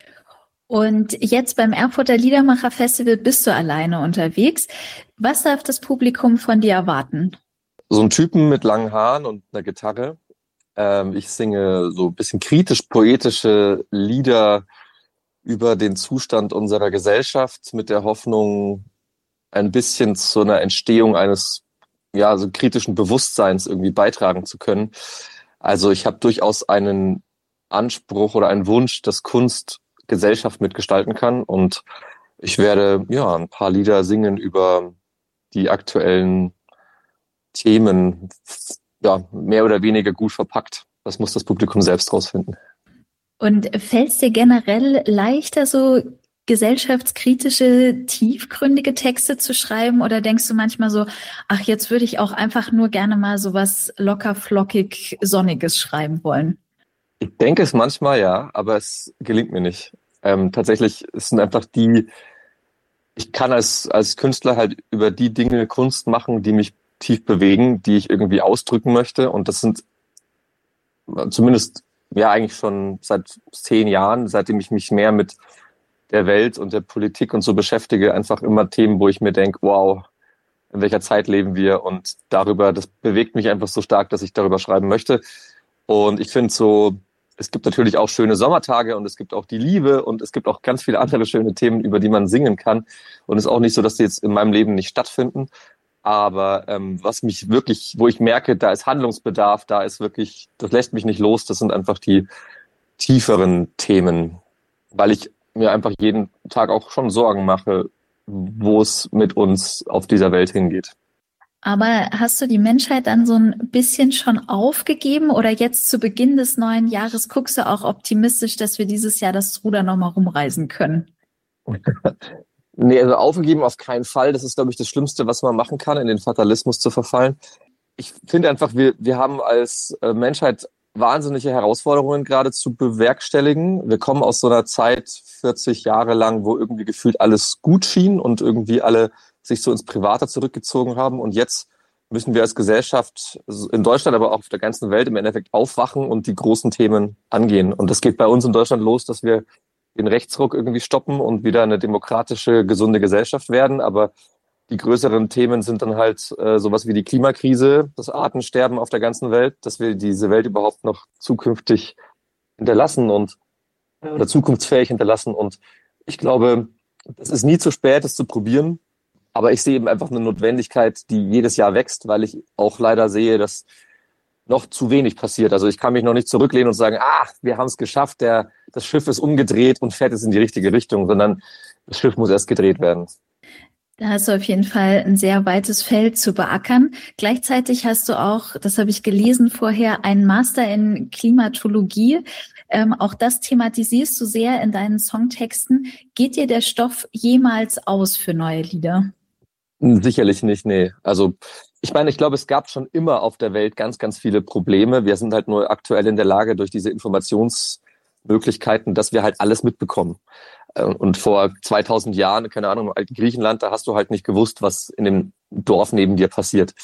Und jetzt beim Erfurter Liedermacher Festival bist du alleine unterwegs. Was darf das Publikum von dir erwarten? So ein Typen mit langen Haaren und einer Gitarre Ich singe so ein bisschen kritisch-poetische Lieder über den Zustand unserer Gesellschaft mit der Hoffnung, ein bisschen zu einer Entstehung eines so kritischen Bewusstseins irgendwie beitragen zu können. Also ich habe durchaus einen Anspruch oder einen Wunsch, dass Kunst Gesellschaft mitgestalten kann, und ich werde ein paar Lieder singen über die aktuellen Themen, mehr oder weniger gut verpackt. Das muss das Publikum selbst rausfinden. Und fällt es dir generell leichter, so gesellschaftskritische, tiefgründige Texte zu schreiben, oder denkst du manchmal so, ach, jetzt würde ich auch einfach nur gerne mal so was locker, flockig, Sonniges schreiben wollen? Ich denke es manchmal, ja, aber es gelingt mir nicht. Tatsächlich sind einfach ich kann als Künstler halt über die Dinge Kunst machen, die mich tief bewegen, die ich irgendwie ausdrücken möchte, und das sind zumindest eigentlich schon seit 10 Jahren, seitdem ich mich mehr mit der Welt und der Politik und so beschäftige, einfach immer Themen, wo ich mir denke, wow, in welcher Zeit leben wir, und das bewegt mich einfach so stark, dass ich darüber schreiben möchte. Und ich finde so, es gibt natürlich auch schöne Sommertage und es gibt auch die Liebe und es gibt auch ganz viele andere schöne Themen, über die man singen kann, und es ist auch nicht so, dass die jetzt in meinem Leben nicht stattfinden. Aber was mich wirklich, wo ich merke, da ist Handlungsbedarf, das lässt mich nicht los, das sind einfach die tieferen Themen, weil ich mir einfach jeden Tag auch schon Sorgen mache, wo es mit uns auf dieser Welt hingeht. Aber hast du die Menschheit dann so ein bisschen schon aufgegeben, oder jetzt zu Beginn des neuen Jahres guckst du auch optimistisch, dass wir dieses Jahr das Ruder nochmal rumreisen können? Nee, also aufgegeben auf keinen Fall. Das ist, glaube ich, das Schlimmste, was man machen kann, in den Fatalismus zu verfallen. Ich finde einfach, wir haben als Menschheit wahnsinnige Herausforderungen gerade zu bewerkstelligen. Wir kommen aus so einer Zeit, 40 Jahre lang, wo irgendwie gefühlt alles gut schien und irgendwie alle sich so ins Private zurückgezogen haben. Und jetzt müssen wir als Gesellschaft in Deutschland, aber auch auf der ganzen Welt im Endeffekt aufwachen und die großen Themen angehen. Und das geht bei uns in Deutschland los, dass wir den Rechtsruck irgendwie stoppen und wieder eine demokratische, gesunde Gesellschaft werden. Aber die größeren Themen sind dann halt sowas wie die Klimakrise, das Artensterben auf der ganzen Welt, dass wir diese Welt überhaupt noch zukünftig hinterlassen oder zukunftsfähig hinterlassen. Und ich glaube, es ist nie zu spät, es zu probieren. Aber ich sehe eben einfach eine Notwendigkeit, die jedes Jahr wächst, weil ich auch leider sehe, dass noch zu wenig passiert. Also ich kann mich noch nicht zurücklehnen und sagen, wir haben es geschafft, das Schiff ist umgedreht und fährt jetzt in die richtige Richtung, sondern das Schiff muss erst gedreht werden. Da hast du auf jeden Fall ein sehr weites Feld zu beackern. Gleichzeitig hast du auch, das habe ich gelesen vorher, einen Master in Klimatologie. Auch das thematisierst du sehr in deinen Songtexten. Geht dir der Stoff jemals aus für neue Lieder? Sicherlich nicht, nee. Also ich glaube, es gab schon immer auf der Welt ganz, ganz viele Probleme. Wir sind halt nur aktuell in der Lage, durch diese Informationsmöglichkeiten, dass wir halt alles mitbekommen. Und vor 2000 Jahren, keine Ahnung, im alten Griechenland, da hast du halt nicht gewusst, was in dem Dorf neben dir passiert.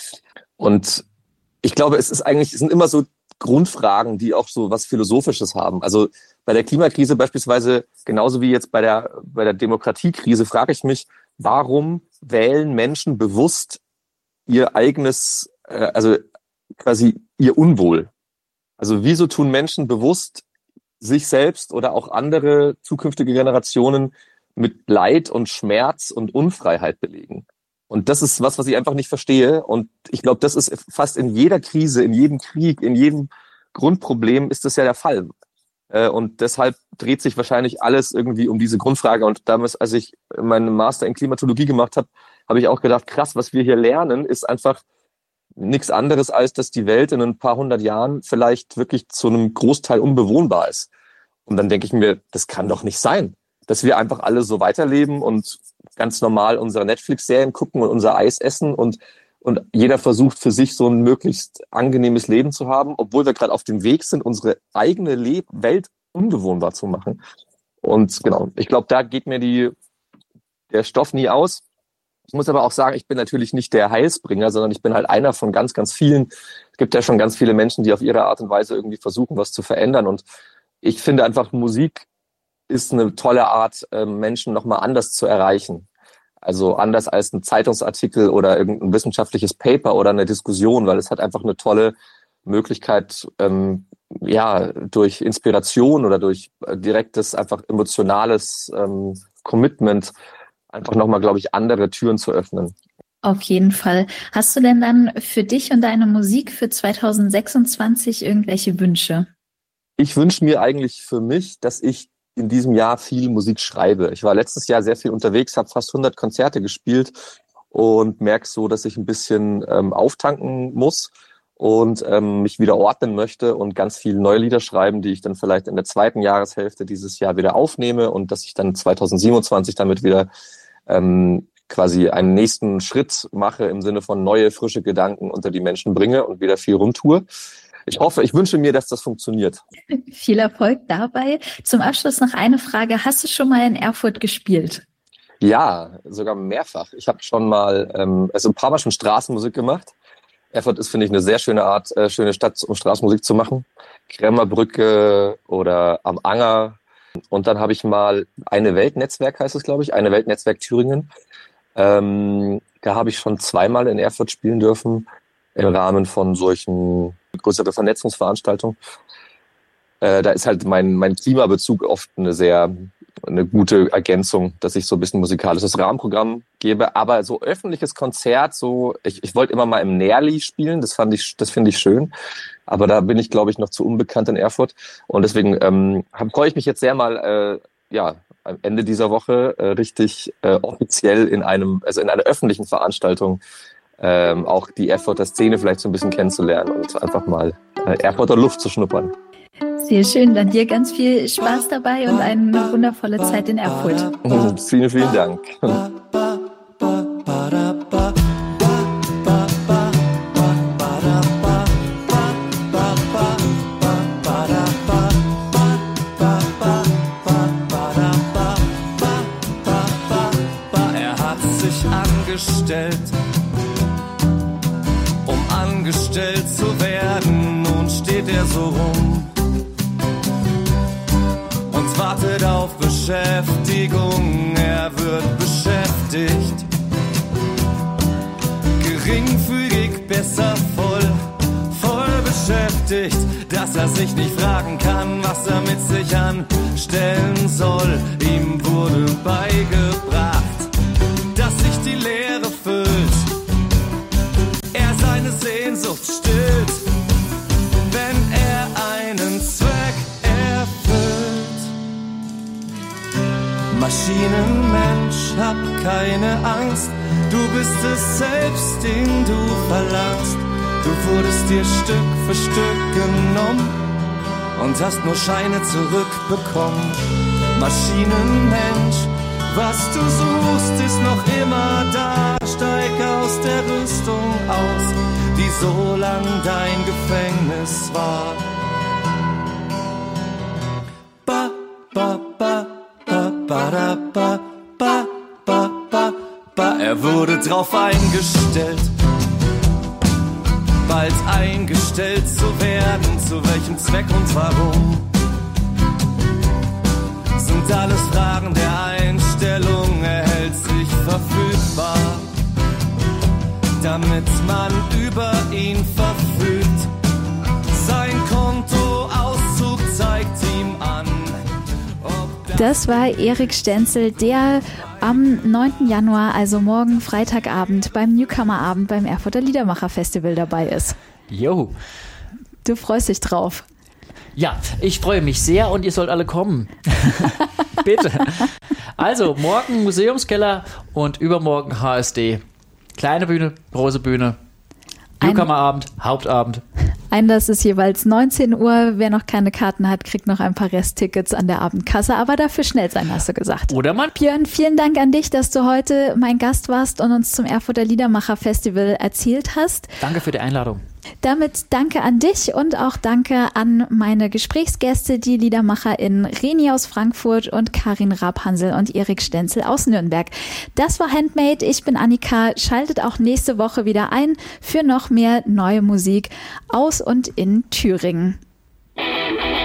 Und ich glaube, es sind immer so Grundfragen, die auch so was Philosophisches haben. Also bei der Klimakrise beispielsweise, genauso wie jetzt bei der Demokratiekrise, frage ich mich, warum wählen Menschen bewusst ihr eigenes, also quasi ihr Unwohl? Also wieso tun Menschen bewusst sich selbst oder auch andere zukünftige Generationen mit Leid und Schmerz und Unfreiheit belegen? Und das ist was ich einfach nicht verstehe. Und ich glaube, das ist fast in jeder Krise, in jedem Krieg, in jedem Grundproblem ist das ja der Fall. Und deshalb dreht sich wahrscheinlich alles irgendwie um diese Grundfrage. Und damals, als ich meinen Master in Klimatologie gemacht habe, habe ich auch gedacht, krass, was wir hier lernen, ist einfach nichts anderes, als dass die Welt in ein paar 100 Jahren vielleicht wirklich zu einem Großteil unbewohnbar ist. Und dann denke ich mir, das kann doch nicht sein, dass wir einfach alle so weiterleben und ganz normal unsere Netflix-Serien gucken und unser Eis essen und jeder versucht für sich so ein möglichst angenehmes Leben zu haben, obwohl wir gerade auf dem Weg sind, unsere eigene Welt unbewohnbar zu machen. Und genau, ich glaube, da geht mir der Stoff nie aus. Ich muss aber auch sagen, ich bin natürlich nicht der Heilsbringer, sondern ich bin halt einer von ganz, ganz vielen. Es gibt ja schon ganz viele Menschen, die auf ihre Art und Weise irgendwie versuchen, was zu verändern. Und ich finde einfach, Musik ist eine tolle Art, Menschen nochmal anders zu erreichen. Also anders als ein Zeitungsartikel oder irgendein wissenschaftliches Paper oder eine Diskussion, weil es hat einfach eine tolle Möglichkeit, durch Inspiration oder durch direktes, einfach emotionales Commitment einfach nochmal, glaube ich, andere Türen zu öffnen. Auf jeden Fall. Hast du denn dann für dich und deine Musik für 2026 irgendwelche Wünsche? Ich wünsche mir eigentlich für mich, dass ich in diesem Jahr viel Musik schreibe. Ich war letztes Jahr sehr viel unterwegs, habe fast 100 Konzerte gespielt und merke so, dass ich ein bisschen auftanken muss und mich wieder ordnen möchte und ganz viele neue Lieder schreiben, die ich dann vielleicht in der zweiten Jahreshälfte dieses Jahr wieder aufnehme und dass ich dann 2027 damit wieder quasi einen nächsten Schritt mache im Sinne von neue, frische Gedanken unter die Menschen bringe und wieder viel rumtue. Ich wünsche mir, dass das funktioniert. Viel Erfolg dabei. Zum Abschluss noch eine Frage. Hast du schon mal in Erfurt gespielt? Ja, sogar mehrfach. Ich habe schon mal, ein paar Mal schon Straßenmusik gemacht. Erfurt ist, finde ich, eine sehr schöne schöne Stadt, um Straßenmusik zu machen. Krämerbrücke oder am Anger. Und dann habe ich mal Eine Welt-Netzwerk, heißt es, glaube ich, Eine Welt-Netzwerk Thüringen. Da habe ich schon zweimal in Erfurt spielen dürfen, im Rahmen von solchen größeren Vernetzungsveranstaltungen. Da ist halt mein Klimabezug oft eine gute Ergänzung, dass ich so ein bisschen musikalisches Rahmenprogramm gebe. Aber so öffentliches Konzert, ich wollte immer mal im Nerli spielen, das finde ich schön. Aber da bin ich, glaube ich, noch zu unbekannt in Erfurt. Und deswegen freue ich mich jetzt sehr mal, am Ende dieser Woche richtig offiziell in einer öffentlichen Veranstaltung auch die Erfurter Szene vielleicht so ein bisschen kennenzulernen und einfach mal Erfurter Luft zu schnuppern. Sehr schön, dann dir ganz viel Spaß dabei und eine wundervolle Zeit in Erfurt. Vielen, vielen Dank. Um angestellt zu werden, nun steht er so rum und wartet auf Beschäftigung. Er wird beschäftigt, geringfügig, besser voll beschäftigt, dass er sich nicht fragen kann, was er mit sich anstellen soll. Ihm wurde beigebracht, dass sich die Leere füllt, er seine Sehnsucht stillt, wenn er einen Zweck erfüllt. Maschinenmensch, hab keine Angst, du bist es selbst, den du verlangst. Du wurdest dir Stück für Stück genommen und hast nur Scheine zurückbekommen. Maschinenmensch, was du suchst, ist noch immer da. Steig aus der Rüstung aus, die so lang dein Gefängnis war. Ba, ba, ba, ba, ba, da, ba, ba, ba, ba, ba. Er wurde drauf eingestellt, bald eingestellt zu werden. Zu welchem Zweck und warum? Sind alles Fragen der Einstellung, er hält sich verfügbar, damit man über ihn verfügt. Sein Kontoauszug zeigt ihm an. Das war Erik Stenzel, der am 9. Januar, also morgen Freitagabend, beim Newcomer-Abend beim Erfurter Liedermacher-Festival dabei ist. Jo. Du freust dich drauf. Ja, ich freue mich sehr und ihr sollt alle kommen. Bitte. Also, morgen Museumskeller und übermorgen HSD. Kleine Bühne, große Bühne, Newcomer-Abend, Hauptabend. Einlass ist jeweils 19 Uhr. Wer noch keine Karten hat, kriegt noch ein paar Resttickets an der Abendkasse. Aber dafür schnell sein, hast du gesagt. Oder man. Björn, vielen Dank an dich, dass du heute mein Gast warst und uns zum Erfurter Liedermacher-Festival erzählt hast. Danke für die Einladung. Damit danke an dich und auch danke an meine Gesprächsgäste, die LiedermacherInnen Reni aus Frankfurt und Karin Raab-Hansel und Erik Stenzel aus Nürnberg. Das war Handmade. Ich bin Annika. Schaltet auch nächste Woche wieder ein für noch mehr neue Musik aus und in Thüringen.